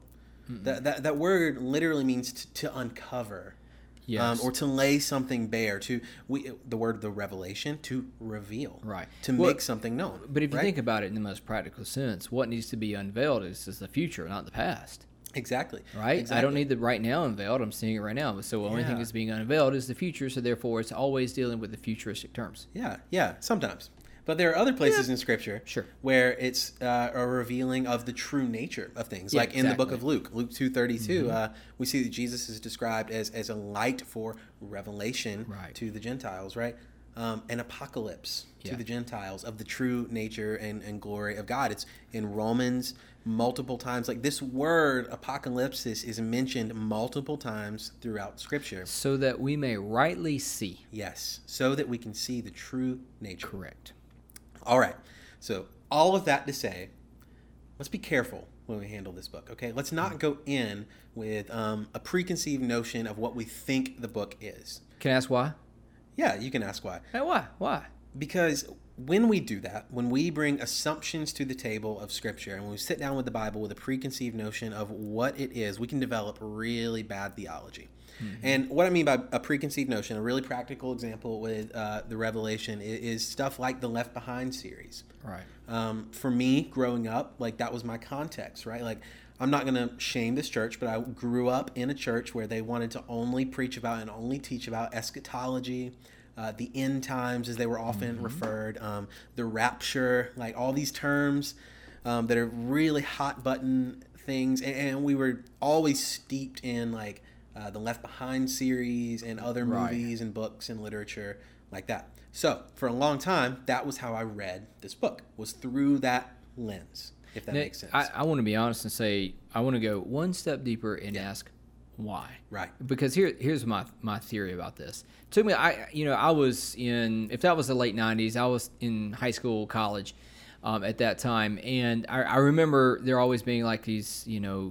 [SPEAKER 2] That word literally means to uncover.
[SPEAKER 3] Yes.
[SPEAKER 2] Or to lay something bare, the word, the revelation, to reveal,
[SPEAKER 3] Right.
[SPEAKER 2] to
[SPEAKER 3] Well,
[SPEAKER 2] make something known.
[SPEAKER 3] But if you
[SPEAKER 2] right?
[SPEAKER 3] think about it in the most practical sense, what needs to be unveiled is the future, not the past.
[SPEAKER 2] Exactly.
[SPEAKER 3] Right?
[SPEAKER 2] Exactly.
[SPEAKER 3] I don't need the right now unveiled. I'm seeing it right now. So the only thing
[SPEAKER 2] Yeah.
[SPEAKER 3] that's being unveiled is the future. So therefore, it's always dealing with the futuristic terms.
[SPEAKER 2] Yeah, sometimes. But there are other places in Scripture
[SPEAKER 3] Sure.
[SPEAKER 2] where it's a revealing of the true nature of things.
[SPEAKER 3] Yeah,
[SPEAKER 2] Like in the book
[SPEAKER 3] exactly.
[SPEAKER 2] of Luke 2:32, we see that Jesus is described as a light for revelation
[SPEAKER 3] Right.
[SPEAKER 2] to the Gentiles, right? An apocalypse to
[SPEAKER 3] Yeah.
[SPEAKER 2] the Gentiles of the true nature and glory of God. It's in Romans multiple times. Like this word apocalypsis is mentioned multiple times throughout Scripture.
[SPEAKER 3] So that we may rightly see.
[SPEAKER 2] Yes, so that we can see the true nature.
[SPEAKER 3] Correct.
[SPEAKER 2] All right. So all of that to say, let's be careful when we handle this book, okay? Let's not go in with a preconceived notion of what we think the book is.
[SPEAKER 3] Can I ask why?
[SPEAKER 2] Yeah, you can ask why.
[SPEAKER 3] Hey, why? Why?
[SPEAKER 2] Because when we do that, when we bring assumptions to the table of Scripture, and when we sit down with the Bible with a preconceived notion of what it is, we can develop really bad theology. And what I mean by a preconceived notion, a really practical example with the Revelation is stuff like the Left Behind series.
[SPEAKER 3] Right.
[SPEAKER 2] For me, growing up, like that was my context, right? Like I'm not going to shame this church, but I grew up in a church where they wanted to only preach about and only teach about eschatology, the end times as they were often referred, the rapture, like all these terms that are really hot button things. And we were always steeped in like the Left Behind series and other
[SPEAKER 3] Right.
[SPEAKER 2] movies and books and literature like that. So for a long time, that was how I read this book, was through that lens, if that
[SPEAKER 3] Nick,
[SPEAKER 2] makes sense.
[SPEAKER 3] I want to be honest and say I want to go one step deeper and ask why.
[SPEAKER 2] Right.
[SPEAKER 3] Because here's my theory about this. It took me, I was in, if that was the late 90s, I was in high school, college at that time. And I remember there always being like these,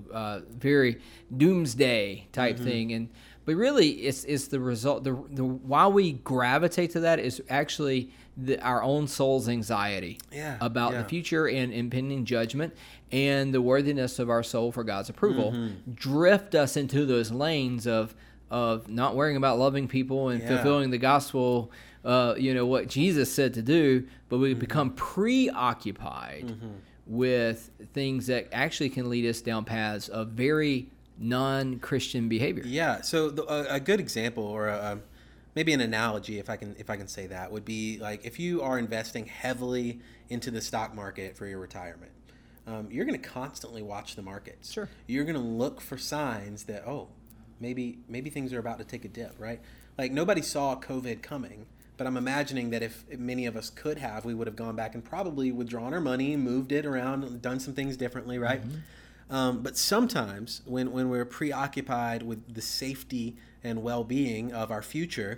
[SPEAKER 3] very doomsday type thing. But really, it's the result. The why we gravitate to that is actually our own soul's anxiety about the future and impending judgment, and the worthiness of our soul for God's approval drift us into those lanes of not worrying about loving people and fulfilling the gospel. What Jesus said to do, but we become preoccupied with things that actually can lead us down paths of very non-Christian behavior.
[SPEAKER 2] Yeah. So a good example, or maybe an analogy, if I can say that, would be like if you are investing heavily into the stock market for your retirement, you're going to constantly watch the markets.
[SPEAKER 3] Sure.
[SPEAKER 2] You're going to look for signs that maybe things are about to take a dip, right? Like nobody saw COVID coming. But I'm imagining that if many of us could have, we would have gone back and probably withdrawn our money, moved it around, done some things differently, right? But sometimes when we're preoccupied with the safety and well-being of our future,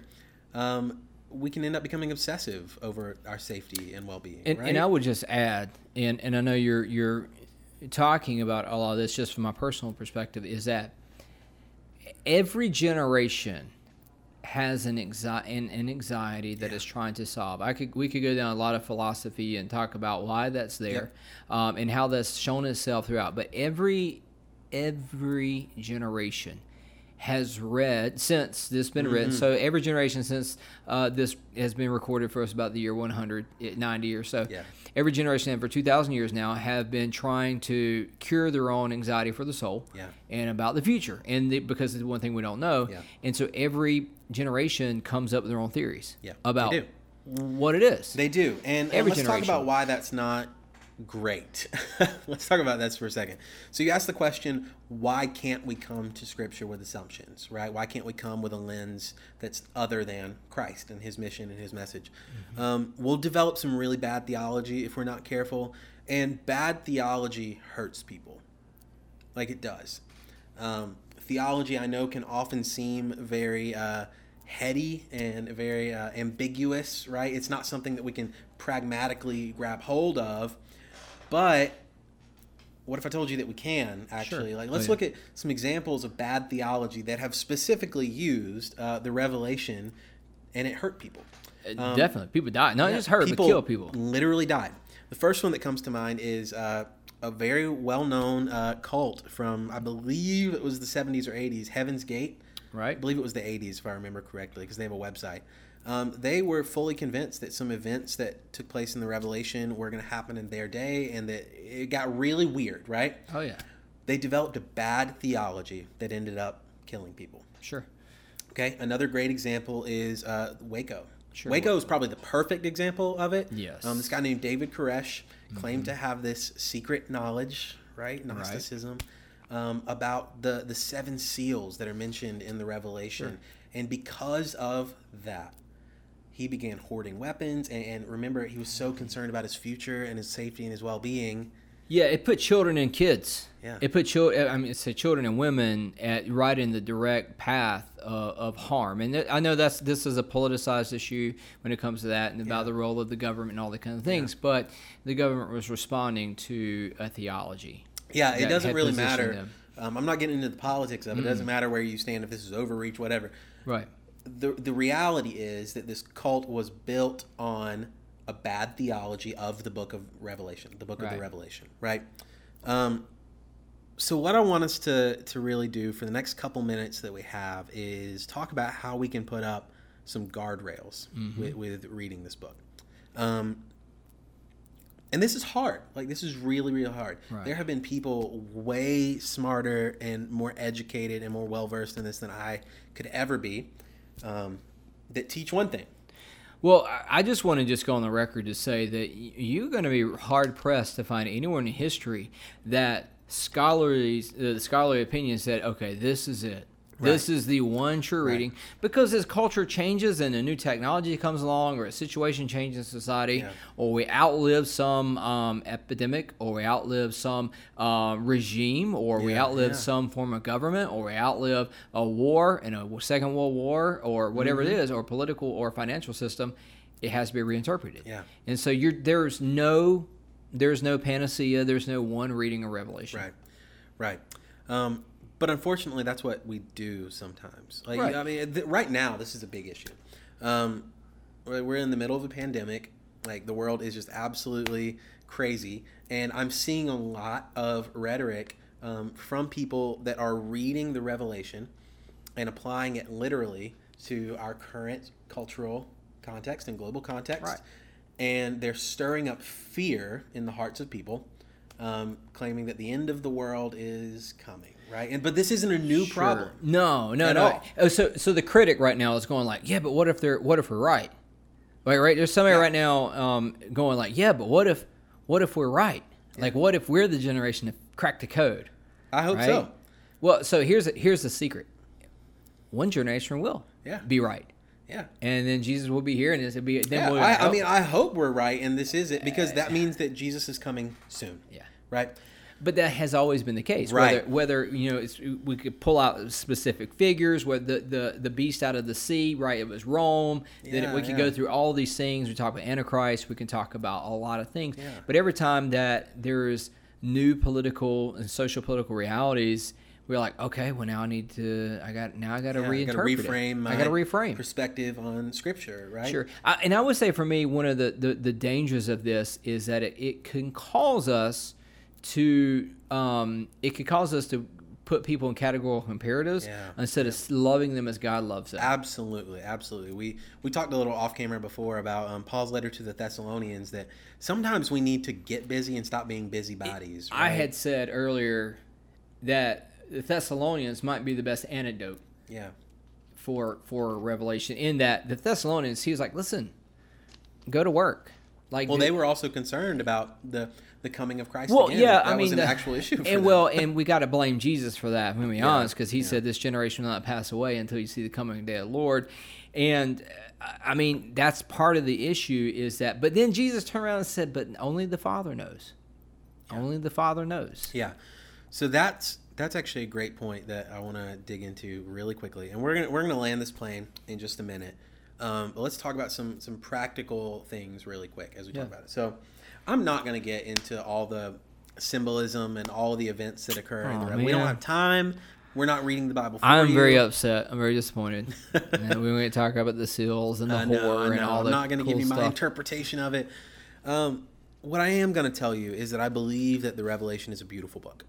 [SPEAKER 2] we can end up becoming obsessive over our safety and well-being.
[SPEAKER 3] And,
[SPEAKER 2] right?
[SPEAKER 3] and I would just add, and I know you're talking about a lot of this just from my personal perspective, is that every generation has an anxiety that is trying to solve. We could go down a lot of philosophy and talk about why that's there, and how that's shown itself throughout. But every generation has read since this been written. So every generation since this has been recorded for us about the year 190 or so.
[SPEAKER 2] Yeah.
[SPEAKER 3] Every generation for 2,000 years now have been trying to cure their own anxiety for the soul and about the future. And because it's one thing we don't know.
[SPEAKER 2] Yeah.
[SPEAKER 3] And so every generation comes up with their own theories about
[SPEAKER 2] they do.
[SPEAKER 3] what it is.
[SPEAKER 2] They do. And
[SPEAKER 3] Every
[SPEAKER 2] let's talk
[SPEAKER 3] generation.
[SPEAKER 2] about why that's not Great. Let's talk about this for a second. So you asked the question, why can't we come to Scripture with assumptions, right? Why can't we come with a lens that's other than Christ and his mission and his message? We'll develop some really bad theology if we're not careful, and bad theology hurts people, like it does. Theology, I know, can often seem very heady and very ambiguous, right? It's not something that we can pragmatically grab hold of. But what if I told you that we can, actually?
[SPEAKER 3] Sure.
[SPEAKER 2] Like, let's look at some examples of bad theology that have specifically used the Revelation, and it hurt people.
[SPEAKER 3] Definitely. People died. Not just hurt, but kill people.
[SPEAKER 2] Literally died. The first one that comes to mind is a very well-known cult from, I believe it was the 70s or 80s, Heaven's Gate.
[SPEAKER 3] Right.
[SPEAKER 2] I believe it was the 80s, if I remember correctly, because they have a website. They were fully convinced that some events that took place in the Revelation were going to happen in their day, and that it got really weird, right?
[SPEAKER 3] Oh, yeah.
[SPEAKER 2] They developed a bad theology that ended up killing people.
[SPEAKER 3] Sure.
[SPEAKER 2] Okay, another great example is Waco.
[SPEAKER 3] Sure.
[SPEAKER 2] Waco is probably the perfect example of it.
[SPEAKER 3] Yes.
[SPEAKER 2] This guy named David Koresh claimed to have this secret knowledge, right? Gnosticism, about the seven seals that are mentioned in the Revelation.
[SPEAKER 3] Sure.
[SPEAKER 2] And because of that, he began hoarding weapons. And remember, he was so concerned about his future and his safety and his well-being.
[SPEAKER 3] Yeah, it put children and kids.
[SPEAKER 2] Yeah.
[SPEAKER 3] It put children and women right in the direct path of harm. And I know this is a politicized issue when it comes to that and about the role of the government and all that kind of things. Yeah. But the government was responding to a theology.
[SPEAKER 2] Yeah, it doesn't really matter. I'm not getting into the politics of it. It doesn't matter where you stand, if this is overreach, whatever.
[SPEAKER 3] Right.
[SPEAKER 2] The reality is that this cult was built on a bad theology of the book of Revelation, the book of the Revelation, right? So what I want us to really do for the next couple minutes that we have is talk about how we can put up some guardrails with reading this book. And this is hard. Like, this is really, really hard. Right. There have been people way smarter and more educated and more well-versed in this than I could ever be that teach one thing.
[SPEAKER 3] Well, I just want to go on the record to say that you're going to be hard-pressed to find anyone in history that the scholarly opinion said, okay, this is it. Right. This is the one true reading. Because as culture changes and a new technology comes along, or a situation changes in society, or we outlive some epidemic, or we outlive some regime, or we outlive some form of government, or we outlive a war and a Second World War, or whatever it is, or political or financial system, it has to be reinterpreted. Yeah. And so there's no panacea. There's no one reading of Revelation.
[SPEAKER 2] Right. But unfortunately, that's what we do sometimes. Like, I mean, right now, this is a big issue. We're in the middle of a pandemic. Like, the world is just absolutely crazy. And I'm seeing a lot of rhetoric from people that are reading the Revelation and applying it literally to our current cultural context and global context. Right. And they're stirring up fear in the hearts of people, claiming that the end of the world is coming. Right, but this isn't a new problem.
[SPEAKER 3] No. So the critic right now is going like, yeah, but what if we're right? Right. There's somebody right now going like, yeah, but what if we're right? Yeah. Like, what if we're the generation that cracked the code?
[SPEAKER 2] I hope so.
[SPEAKER 3] Well, so here's the secret. One generation will be right. Yeah. And then Jesus will be here, and this will be. Then
[SPEAKER 2] I hope we're right, and this is it, because that means that Jesus is coming soon. Yeah. Right.
[SPEAKER 3] But that has always been the case.
[SPEAKER 2] Right.
[SPEAKER 3] Whether we could pull out specific figures, whether the beast out of the sea, right? It was Rome. Then we could go through all these things. We talk about Antichrist. We can talk about a lot of things. Yeah. But every time that there's new political and social political realities, we're like, okay, well now I got to reinterpret
[SPEAKER 2] reframe
[SPEAKER 3] I got to reframe
[SPEAKER 2] perspective on Scripture, right?
[SPEAKER 3] Sure. And I would say for me, one of the dangers of this is that it can cause us to put people in categorical imperatives instead of loving them as God loves them.
[SPEAKER 2] Absolutely. We talked a little off camera before about Paul's letter to the Thessalonians, that sometimes we need to get busy and stop being busybodies. Right?
[SPEAKER 3] I had said earlier that the Thessalonians might be the best antidote for Revelation, in that the Thessalonians, he was like, listen, go to work. Like,
[SPEAKER 2] well, they were also concerned about the coming of Christ.
[SPEAKER 3] Well,
[SPEAKER 2] again.
[SPEAKER 3] yeah,
[SPEAKER 2] that
[SPEAKER 3] I mean,
[SPEAKER 2] was an actual issue. For them.
[SPEAKER 3] And we got to blame Jesus for that. When we
[SPEAKER 2] Yeah,
[SPEAKER 3] honest, because he said this generation will not pass away until you see the coming day of the Lord. And I mean, that's part of the issue is that. But then Jesus turned around and said, "But only the Father knows. Yeah. Only the Father knows."
[SPEAKER 2] Yeah. So that's actually a great point that I want to dig into really quickly, and we're gonna land this plane in just a minute. But let's talk about some practical things really quick as we talk about it. So I'm not going to get into all the symbolism and all the events that occur in the Bible. We don't have time. We're not reading the Bible for
[SPEAKER 3] I'm
[SPEAKER 2] you.
[SPEAKER 3] very upset. I'm very disappointed. And we won't talk about the seals and the whore and all that.
[SPEAKER 2] I'm not going to give you my
[SPEAKER 3] stuff.
[SPEAKER 2] interpretation of it. What I am going to tell you is that I believe that the Revelation is a beautiful book.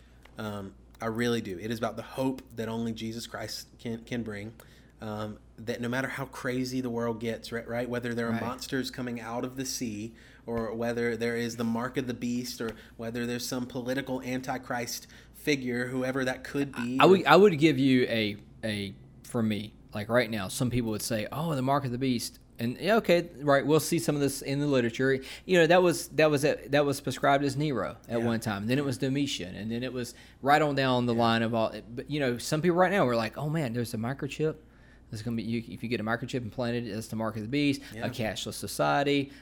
[SPEAKER 2] I really do. It is about the hope that only Jesus Christ can bring. That no matter how crazy the world gets, right? Whether there are monsters coming out of the sea, or whether there is the mark of the beast, or whether there's some political antichrist figure, whoever that could be.
[SPEAKER 3] I would give you a for me, like right now, some people would say, "Oh, the mark of the beast." And yeah, okay, right, we'll see some of this in the literature. You know, that was prescribed as Nero at one time. And then it was Domitian, and then it was right on down the line of all. But you know, some people right now are like, "Oh man, there's a microchip. It's going to be if you get a microchip implanted, it's the mark of the beast." Yeah. A cashless society.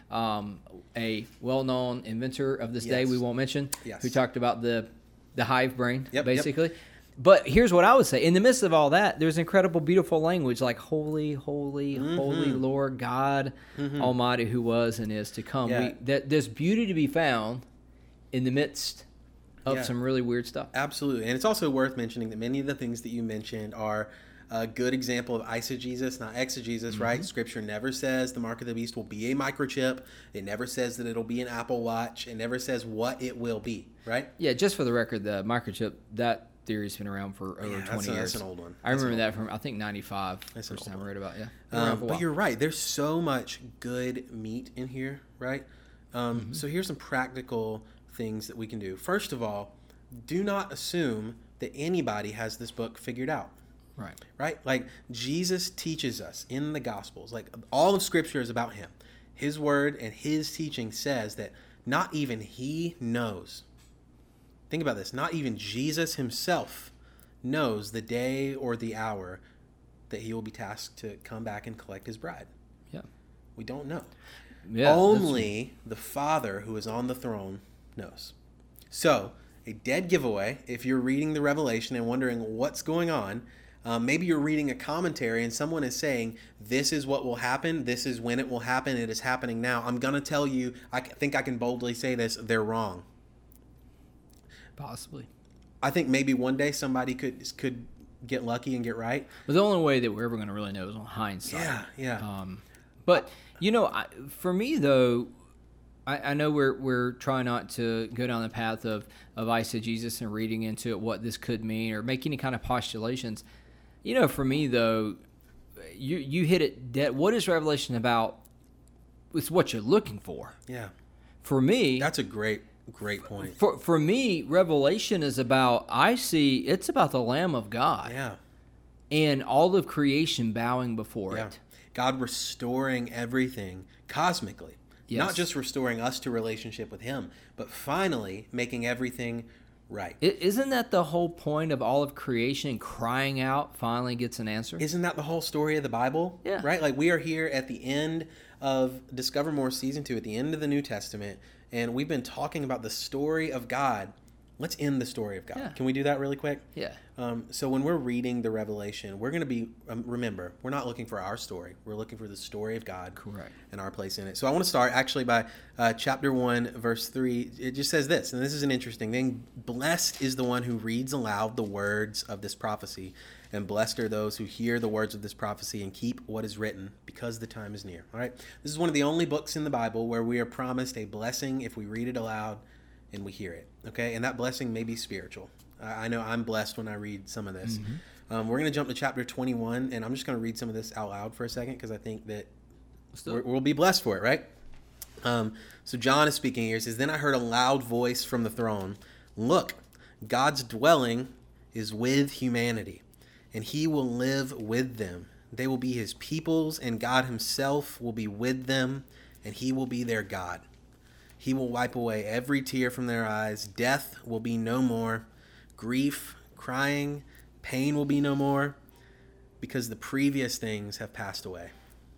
[SPEAKER 3] A well-known inventor of this day we won't mention, who talked about the hive brain, basically. But here's what I would say. In the midst of all that, there's incredible, beautiful language like holy, holy, holy Lord God Almighty, who was and is to come.
[SPEAKER 2] Yeah.
[SPEAKER 3] There's beauty to be found in the midst of some really weird stuff.
[SPEAKER 2] Absolutely. And it's also worth mentioning that many of the things that you mentioned are a good example of eisegesis, not exegesis, right? Scripture never says the mark of the beast will be a microchip. It never says that it'll be an Apple Watch. It never says what it will be, right?
[SPEAKER 3] Yeah, just for the record, the microchip, that theory's been around for over 20 years.
[SPEAKER 2] That's an old one.
[SPEAKER 3] I remember that from, I think, 95. That's first time I read about it,
[SPEAKER 2] but you're right. There's so much good meat in here, right? So here's some practical things that we can do. First of all, do not assume that anybody has this book figured out. Right? Like, Jesus teaches us in the Gospels, like, all of Scripture is about him. His word and his teaching says that not even he knows. Think about this. Not even Jesus himself knows the day or the hour that he will be tasked to come back and collect his bride.
[SPEAKER 3] Yeah.
[SPEAKER 2] We don't know.
[SPEAKER 3] Yeah,
[SPEAKER 2] only the Father who is on the throne knows. So, a dead giveaway, if you're reading the Revelation and wondering what's going on, maybe you're reading a commentary and someone is saying, this is what will happen, this is when it will happen, it is happening now. I'm going to tell you, I think I can boldly say this, they're wrong.
[SPEAKER 3] Possibly.
[SPEAKER 2] I think maybe one day somebody could get lucky and get right.
[SPEAKER 3] But the only way that we're ever going to really know is on hindsight.
[SPEAKER 2] Yeah.
[SPEAKER 3] But, you know, for me, though, I know we're trying not to go down the path of eisegesis and reading into it what this could mean or make any kind of postulations. You know, for me, though, you hit it dead. What is Revelation about? It's what you're looking for.
[SPEAKER 2] Yeah.
[SPEAKER 3] For me...
[SPEAKER 2] That's a great point.
[SPEAKER 3] For me, Revelation is about, it's about the Lamb of God.
[SPEAKER 2] Yeah.
[SPEAKER 3] And all of creation bowing before it.
[SPEAKER 2] God restoring everything cosmically. Yes. Not just restoring us to relationship with him, but finally making everything right.
[SPEAKER 3] Isn't that the whole point of all of creation? Crying out finally gets an answer?
[SPEAKER 2] Isn't that the whole story of the Bible?
[SPEAKER 3] Yeah.
[SPEAKER 2] Right? Like, we are here at the end of Discover More Season 2, at the end of the New Testament, and we've been talking about the story of God. Let's end the story of God. Yeah. Can we do that really quick?
[SPEAKER 3] Yeah.
[SPEAKER 2] So when we're reading the Revelation, we're going to be, remember, we're not looking for our story. We're looking for the story of God.
[SPEAKER 3] Correct.
[SPEAKER 2] And our place in it. So I want to start actually by chapter 1, verse 3. It just says this, and this is an interesting thing. Blessed is the one who reads aloud the words of this prophecy, and blessed are those who hear the words of this prophecy and keep what is written, because the time is near. All right? This is one of the only books in the Bible where we are promised a blessing if we read it aloud and we hear it, okay? And that blessing may be spiritual. I know I'm blessed when I read some of this. Mm-hmm. We're going to jump to chapter 21, and I'm just going to read some of this out loud for a second because I think that we'll be blessed for it, right? So John is speaking here. He says, "Then I heard a loud voice from the throne. Look, God's dwelling is with humanity, and he will live with them. They will be his peoples, and God himself will be with them, and he will be their God. He will wipe away every tear from their eyes. Death will be no more. Grief, crying, pain will be no more, because the previous things have passed away.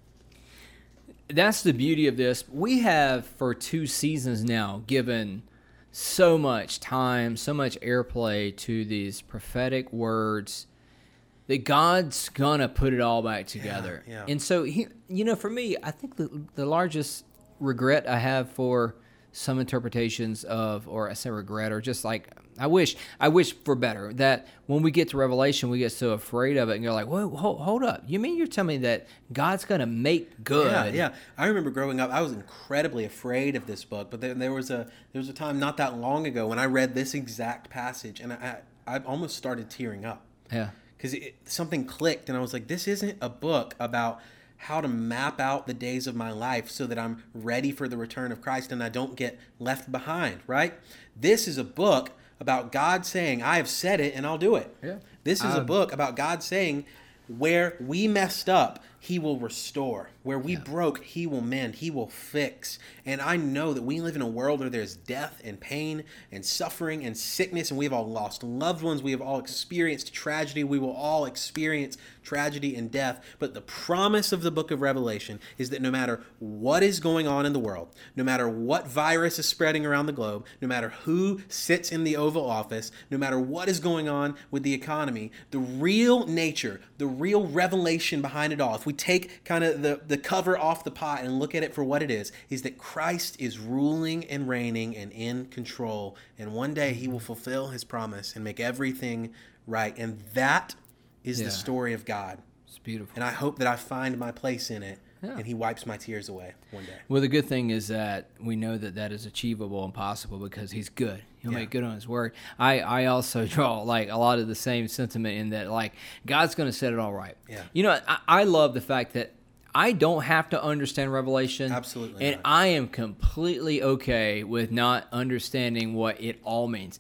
[SPEAKER 3] That's the beauty of this. We have, for 2 seasons now, given so much time, so much airplay to these prophetic words that God's gonna put it all back together.
[SPEAKER 2] Yeah.
[SPEAKER 3] And so, for me, I think the largest regret I have for some interpretations of, or I say regret, or just like, I wish for better, that when we get to Revelation, we get so afraid of it, and you're like, whoa, hold up. You mean you're telling me that God's going to make good?
[SPEAKER 2] Yeah. I remember growing up, I was incredibly afraid of this book, but there was a time not that long ago when I read this exact passage, and I almost started tearing up.
[SPEAKER 3] Yeah.
[SPEAKER 2] Because something clicked, and I was like, this isn't a book about how to map out the days of my life so that I'm ready for the return of Christ and I don't get left behind, right? This is a book about God saying, I have said it and I'll do it.
[SPEAKER 3] Yeah.
[SPEAKER 2] This is a book about God saying, where we messed up, he will restore. Where we broke, he will mend. He will fix. And I know that we live in a world where there's death and pain and suffering and sickness, and we've all lost loved ones. We have all experienced tragedy. We will all experience tragedy and death. But the promise of the book of Revelation is that no matter what is going on in the world, no matter what virus is spreading around the globe, no matter who sits in the Oval Office, no matter what is going on with the economy, the real nature, the real revelation behind it all, if we take kind of the cover off the pot and look at it for what it is that Christ is ruling and reigning and in control. And one day he will fulfill his promise and make everything right. And that is the story of God.
[SPEAKER 3] It's beautiful.
[SPEAKER 2] And I hope that I find my place in it and he wipes my tears away one day.
[SPEAKER 3] Well, the good thing is that we know that is achievable and possible because he's good. He'll make good on his word. I also draw like a lot of the same sentiment in that, like, God's going to set it all right.
[SPEAKER 2] Yeah.
[SPEAKER 3] I love the fact that I don't have to understand Revelation.
[SPEAKER 2] Absolutely
[SPEAKER 3] and
[SPEAKER 2] not.
[SPEAKER 3] I am completely okay with not understanding what it all means.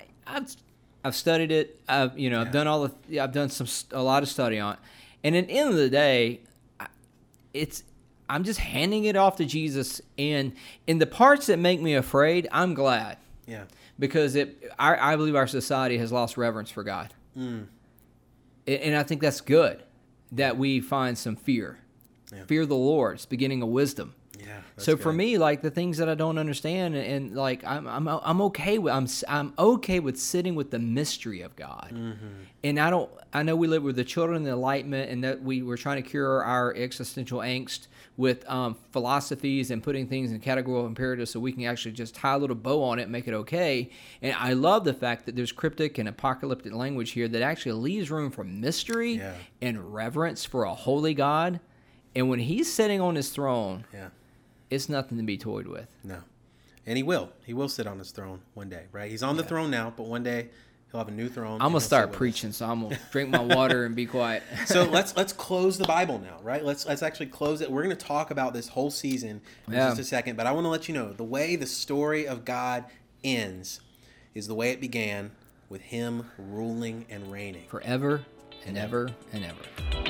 [SPEAKER 3] I've studied it. I've done I've done a lot of study on it. And at the end of the day, I'm just handing it off to Jesus. And in the parts that make me afraid, I'm glad.
[SPEAKER 2] Yeah.
[SPEAKER 3] Because I believe our society has lost reverence for God. And I think that's good that we find some fear. Yeah. Fear the Lord. It's the beginning of wisdom.
[SPEAKER 2] Yeah.
[SPEAKER 3] So for me, like, the things that I don't understand, and like I'm okay with I'm okay with sitting with the mystery of God. Mm-hmm. And I know we live with the children of the Enlightenment, and that we're trying to cure our existential angst with philosophies and putting things in categorical imperatives so we can actually just tie a little bow on it and make it okay. And I love the fact that there's cryptic and apocalyptic language here that actually leaves room for mystery and reverence for a holy God. And when he's sitting on his throne, it's nothing to be toyed with.
[SPEAKER 2] No. And he will. He will sit on his throne one day, right? He's on the throne now, but one day he'll have a new throne.
[SPEAKER 3] I'm going to start preaching, so I'm going to drink my water and be quiet.
[SPEAKER 2] So let's close the Bible now, right? Let's actually close it. We're going to talk about this whole season in just a second, but I want to let you know the way the story of God ends is the way it began, with him ruling and reigning.
[SPEAKER 3] Forever and ever and ever.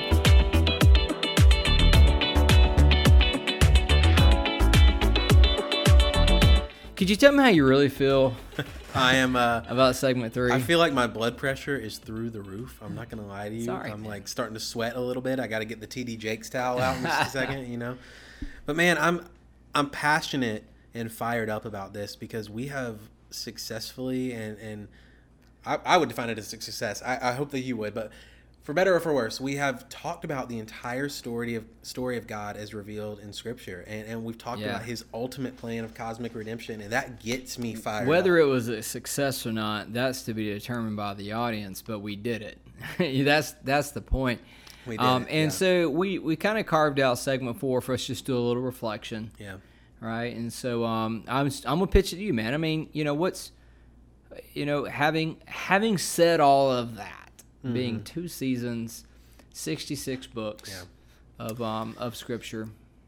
[SPEAKER 3] Could you tell me how you really feel?
[SPEAKER 2] I am
[SPEAKER 3] about segment 3.
[SPEAKER 2] I feel like my blood pressure is through the roof. I'm not gonna lie to you.
[SPEAKER 3] Sorry,
[SPEAKER 2] I'm like starting to sweat a little bit. I got to get the TD Jakes towel out in just a second, But man, I'm passionate and fired up about this because we have successfully and I would define it as a success. I hope that you would, but for better or for worse, we have talked about the entire story of God as revealed in Scripture, and we've talked about his ultimate plan of cosmic redemption, and that gets me fired
[SPEAKER 3] Whether
[SPEAKER 2] up.
[SPEAKER 3] it was a success or not, that's to be determined by the audience, but we did it. That's the point.
[SPEAKER 2] We did
[SPEAKER 3] So we kind of carved out segment 4 for us just do a little reflection.
[SPEAKER 2] Yeah.
[SPEAKER 3] Right, and so I'm gonna pitch it to you, man. I mean, having said all of that. Mm-hmm. Being 2 seasons, 66 books of Scripture.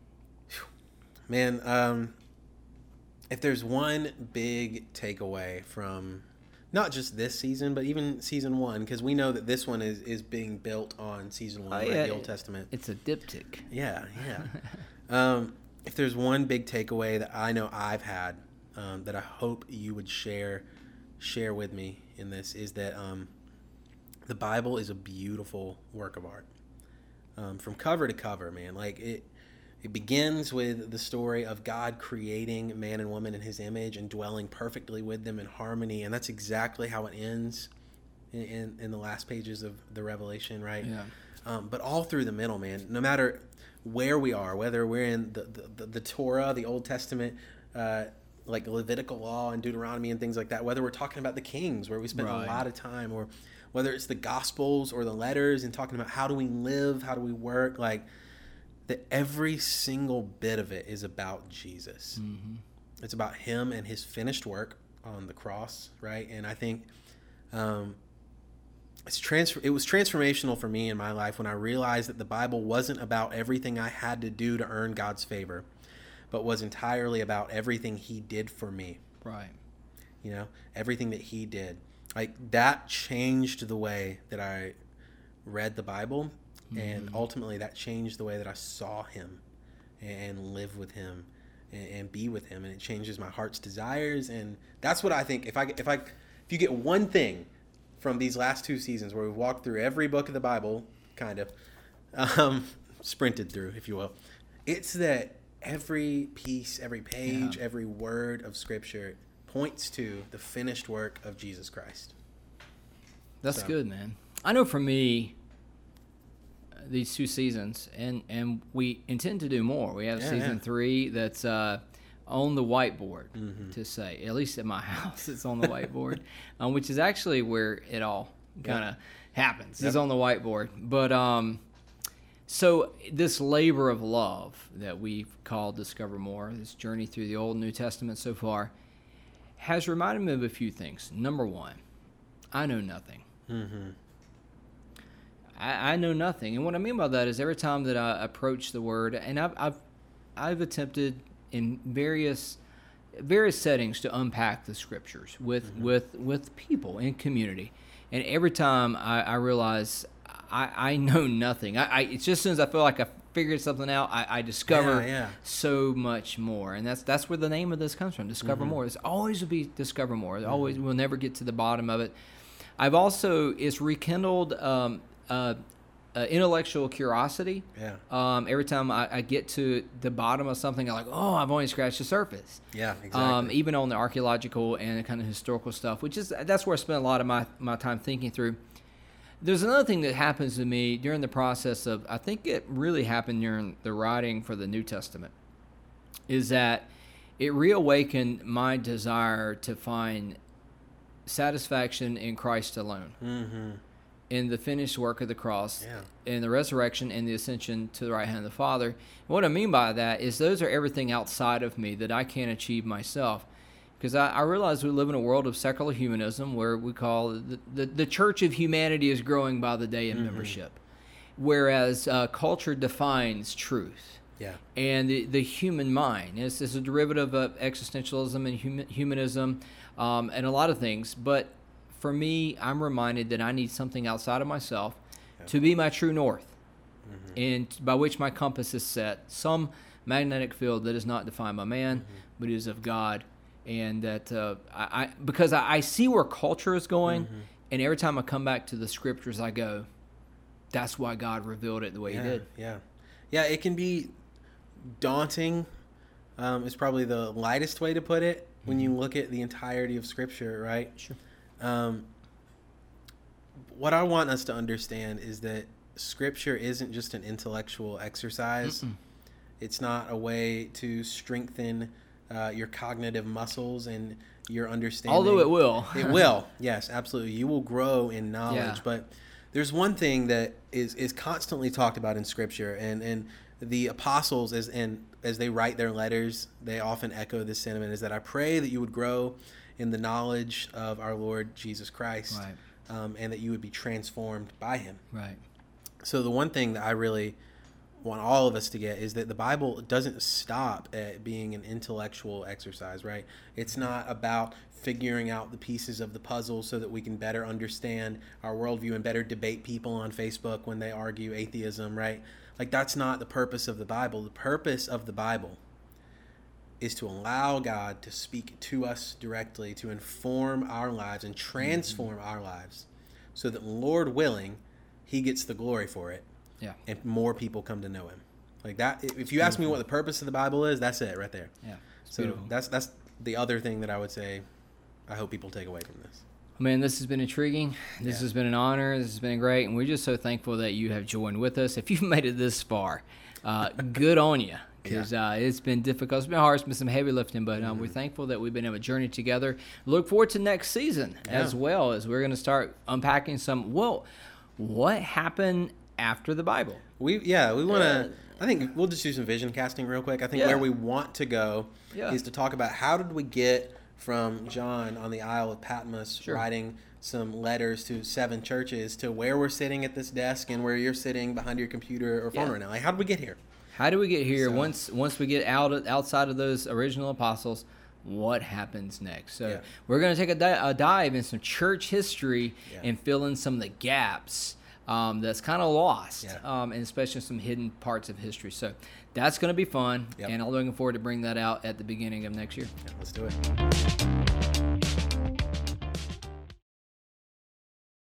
[SPEAKER 2] Man, if there's one big takeaway from not just this season, but even season 1, because we know that this one is being built on season 1 of the Old Testament.
[SPEAKER 3] It's a diptych.
[SPEAKER 2] Yeah. if there's one big takeaway that I know I've had, that I hope you would share with me in this, is that the Bible is a beautiful work of art, from cover to cover, man. Like it begins with the story of God creating man and woman in his image and dwelling perfectly with them in harmony, and that's exactly how it ends in the last pages of the Revelation, right?
[SPEAKER 3] Yeah.
[SPEAKER 2] But all through the middle, man, no matter where we are, whether we're in the Torah, the Old Testament, like Levitical law and Deuteronomy and things like that, whether we're talking about the Kings, where we spend a lot of time, or whether it's the Gospels or the letters and talking about how do we live, how do we work, like that every single bit of it is about Jesus. Mm-hmm. It's about him and his finished work on the cross, right? And I think it was transformational for me in my life when I realized that the Bible wasn't about everything I had to do to earn God's favor, but was entirely about everything he did for me.
[SPEAKER 3] Right.
[SPEAKER 2] You know, everything that he did. Like, that changed the way that I read the Bible, and ultimately that changed the way that I saw him and live with him and be with him, and it changes my heart's desires. And that's what I think, if you get one thing from these last 2 seasons where we've walked through every book of the Bible, kind of sprinted through, if you will, it's that every piece, every page, every word of Scripture points to the finished work of Jesus Christ.
[SPEAKER 3] That's good, man. I know for me, these 2 seasons, and we intend to do more. We have season 3 that's on the whiteboard, to say. At least at my house, it's on the whiteboard, which is actually where it all kind of happens. It's on the whiteboard. But so this labor of love that we've called Discover More, this journey through the Old and New Testament so far, has reminded me of a few things. Number one, I know nothing. Mm-hmm. I know nothing, and what I mean by that is every time that I approach the Word, and I've attempted in various settings to unpack the Scriptures with people in community, and every time I realize I know nothing. It's just as soon as I feel like I figured something out, I discover so much more, and that's where the name of this comes from. Discover more. It's always will be discover more. It's always, we'll never get to the bottom of it. It's rekindled intellectual curiosity. Every time I get to the bottom of something, I'm like, oh, I've only scratched the surface.
[SPEAKER 2] Yeah, exactly.
[SPEAKER 3] Even on the archaeological and the kind of historical stuff, that's where I spend a lot of my time thinking through. There's another thing that happens to me during the process of, I think it really happened during the writing for the New Testament, is that it reawakened my desire to find satisfaction in Christ alone. Mm-hmm. In the finished work of the cross, in the resurrection and the ascension to the right hand of the Father. And what I mean by that is those are everything outside of me that I can't achieve myself. Because I realize we live in a world of secular humanism where we call the church of humanity is growing by the day in membership. Whereas culture defines truth. Yeah. And the human mind is a derivative of existentialism and humanism and a lot of things. But for me, I'm reminded that I need something outside of myself to be my true north, and by which my compass is set, some magnetic field that is not defined by man, but is of God. And that because I see where culture is going, and every time I come back to the Scriptures, I go, that's why God revealed it the way he did.
[SPEAKER 2] Yeah, it can be daunting, is probably the lightest way to put it, when you look at the entirety of Scripture, right?
[SPEAKER 3] Sure.
[SPEAKER 2] What I want us to understand is that Scripture isn't just an intellectual exercise. It's not a way to strengthen your cognitive muscles and your understanding.
[SPEAKER 3] Although it will.
[SPEAKER 2] It will. Yes, absolutely. You will grow in knowledge. But there's one thing that is constantly talked about in Scripture, and the apostles, as they write their letters, they often echo this sentiment, is that I pray that you would grow in the knowledge of our Lord Jesus Christ, and that you would be transformed by him.
[SPEAKER 3] Right.
[SPEAKER 2] So the one thing that I really want all of us to get is that the Bible doesn't stop at being an intellectual exercise, right? It's not about figuring out the pieces of the puzzle so that we can better understand our worldview and better debate people on Facebook when they argue atheism, right? Like, that's not the purpose of the Bible. The purpose of the Bible is to allow God to speak to us directly, to inform our lives and transform our lives, so that, Lord willing, he gets the glory for it.
[SPEAKER 3] Yeah.
[SPEAKER 2] And more people come to know him. Like that. If you ask me what the purpose of the Bible is, that's it right there.
[SPEAKER 3] Yeah.
[SPEAKER 2] So
[SPEAKER 3] beautiful.
[SPEAKER 2] that's the other thing that I would say I hope people take away from this.
[SPEAKER 3] Man, this has been intriguing. This has been an honor. This has been great. And we're just so thankful that you have joined with us. If you've made it this far, good on you. Because it's been difficult. It's been hard. It's been some heavy lifting. But we're thankful that we've been able to journey together. Look forward to next season as well, as we're going to start unpacking what happened after the Bible.
[SPEAKER 2] We want to. I think we'll just do some vision casting real quick. I think where we want to go is to talk about how did we get from John on the Isle of Patmos writing some letters to 7 churches to where we're sitting at this desk and where you're sitting behind your computer or phone right now. Like, how did we get here?
[SPEAKER 3] How do we get here? Once we get outside of those original apostles, what happens next? So we're going to take a dive in some church history and fill in some of the gaps that's kind of lost, and especially some hidden parts of history. So that's going to be fun, and I'm looking forward to bring that out at the beginning of next year.
[SPEAKER 2] Yeah, let's do it.